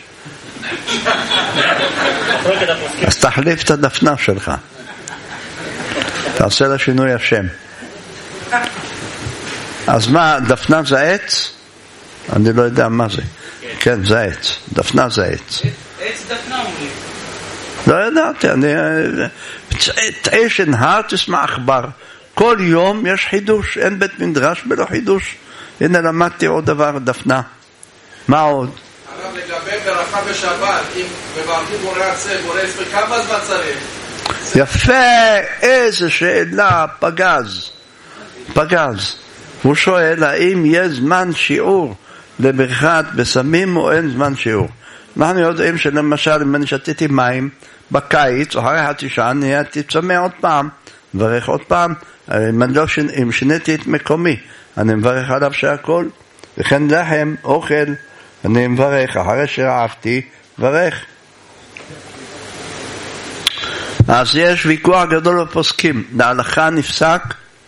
אז תחליף את הדפנה שלך. תעשה לה שינוי השם. אז מה, דפנה זה עץ? אני לא יודע מה זה. כן, זה עץ. דפנה זה עץ. עץ דפנה אומרים. לא ידעתי. תעשן הר תשמע עכבר. כל יום יש חידוש. אין בית מדרש בלא חידוש. הנה למדתי עוד דבר, דפנה. מה עוד? הרב, לגבי ברכה בשבת, אם מברכים בורא עצה, בורא עצה, כמה זמן צריך? יפה, איזה שאלה, פגז. הוא שואל האם יש זמן שיעור לברכת בסמים או אין זמן שיעור. אנחנו יודעים שלמשל אם אני שתיתי מים בקיץ, אחרי התשעה נהייתי צמא עוד פעם, מברך עוד פעם, אם שיניתי את מקומי, אני מברך עליו שהכל, וכן לחם, אוכל, אני מברך, אחרי שרעבתי, מברך. אז יש ויכוח גדול בפוסקים, להלכה נפסק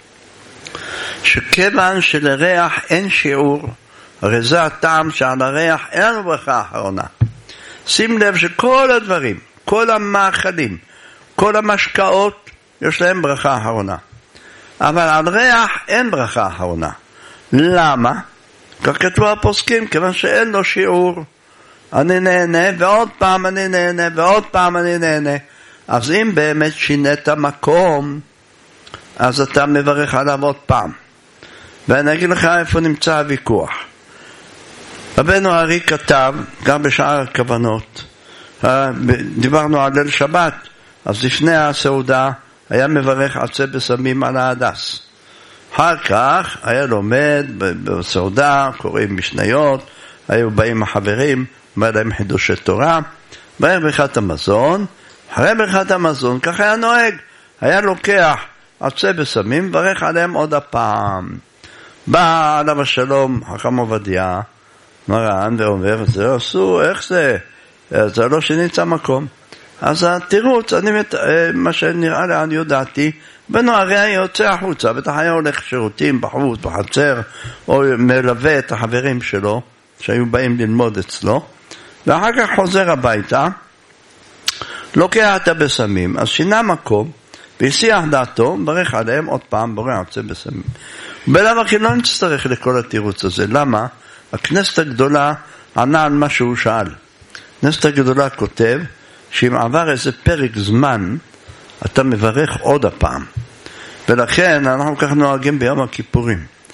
שכיוון שלריח אין שיעור, הרי זה הטעם שעל הריח אין לנו ברכה אחרונה. שים לב שכל הדברים, כל המאכלים, כל המשקאות, יש להם ברכה אחרונה. אבל על ריח אין ברכה אחרונה. למה? כך כתבו הפוסקים, כיוון שאין לו שיעור. אני נהנה ועוד פעם אני נהנה ועוד פעם אני נהנה. אז אם באמת שינית מקום, אז אתה מברך עליו עוד פעם. ואני אגיד לך איפה נמצא הוויכוח. רבנו הארי כתב, גם בשאר הכוונות, דיברנו על ליל שבת, אז לפני הסעודה היה מברך עצה בסמים על ההדס. אחר כך היה לומד בסעודה, קוראים משניות, היו באים החברים, אומר להם חידושי תורה, ברך ברכת המזון, אחרי ברכת המזון, כך היה נוהג, היה לוקח עצה בסמים, ברך עליהם עוד הפעם. בא עליו השלום, חכם עובדיה, מרן, ואומר, זה עשו, איך זה? זה לא שינית המקום. אז התירוץ, מה שנראה לי, אני יודעתי, בנו הרי היה יוצא החוצה, בטח היה הולך שירותים בחוץ, בחצר, או מלווה את החברים שלו, שהיו באים ללמוד אצלו, ואחר כך חוזר הביתה, לוקח את הבשמים, אז שינה מקום, והסיח דעתו, ברך עליהם עוד פעם, בורא עצה בסמים. בלב הכי לא נצטרך לכל התירוץ הזה. למה? הכנסת הגדולה ענה על מה שהוא שאל. הכנסת הגדולה כותב שאם עבר איזה פרק זמן, אתה מברך עוד הפעם. ולכן אנחנו כך נוהגים ביום הכיפורים.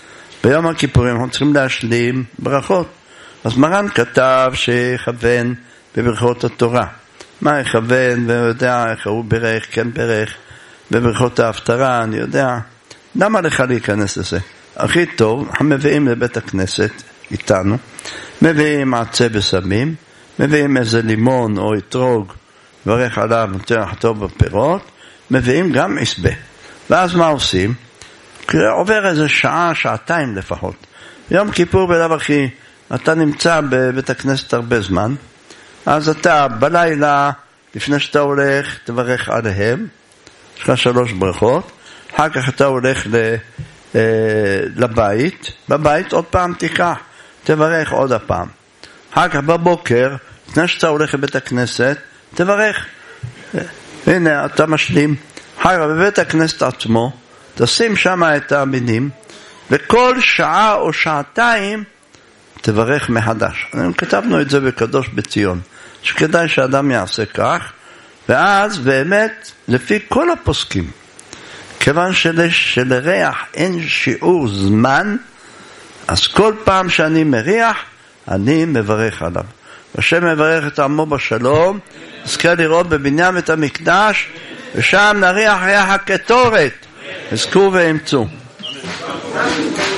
ביום הכיפורים אנחנו צריכים להשלים ברכות. אז מרן כתב שיכוון בברכות התורה. מה יכוון ויודע איך הוא ברך, כן ברך, בברכות ההפטרה, אני יודע. למה לך להיכנס לזה? הכי טוב, אנחנו מביאים לבית הכנסת איתנו, מביאים עצי וסמים, מביאים איזה לימון או אתרוג, ברך עליו, נותן לך טוב בפירות, מביאים גם עשבה. ואז מה עושים? עובר איזה שעה, שעתיים לפחות. יום כיפור בלב אחי, אתה נמצא בבית הכנסת הרבה זמן, אז אתה בלילה, לפני שאתה הולך, תברך עליהם, יש לך 3 ברכות, אחר כך אתה הולך לבית, בבית עוד פעם תיקח, תברך עוד הפעם. אחר כך בבוקר, לפני שאתה הולך לבית הכנסת, תברך. הנה, אתה משלים. אחר כך בבית הכנסת עצמו, תשים שם את המינים, וכל שעה או שעתיים תברך מחדש. כתבנו את זה בקדוש בציון, שכדאי שאדם יעשה כך, ואז באמת, לפי כל הפוסקים, כיוון שלריח אין שיעור זמן, אז כל פעם שאני מריח, אני מברך עליו. השם מברך את עמו בשלום, נזכה לראות בבניין בית המקדש, ושם נריח ריח הקטורת, הזכו ואמצו.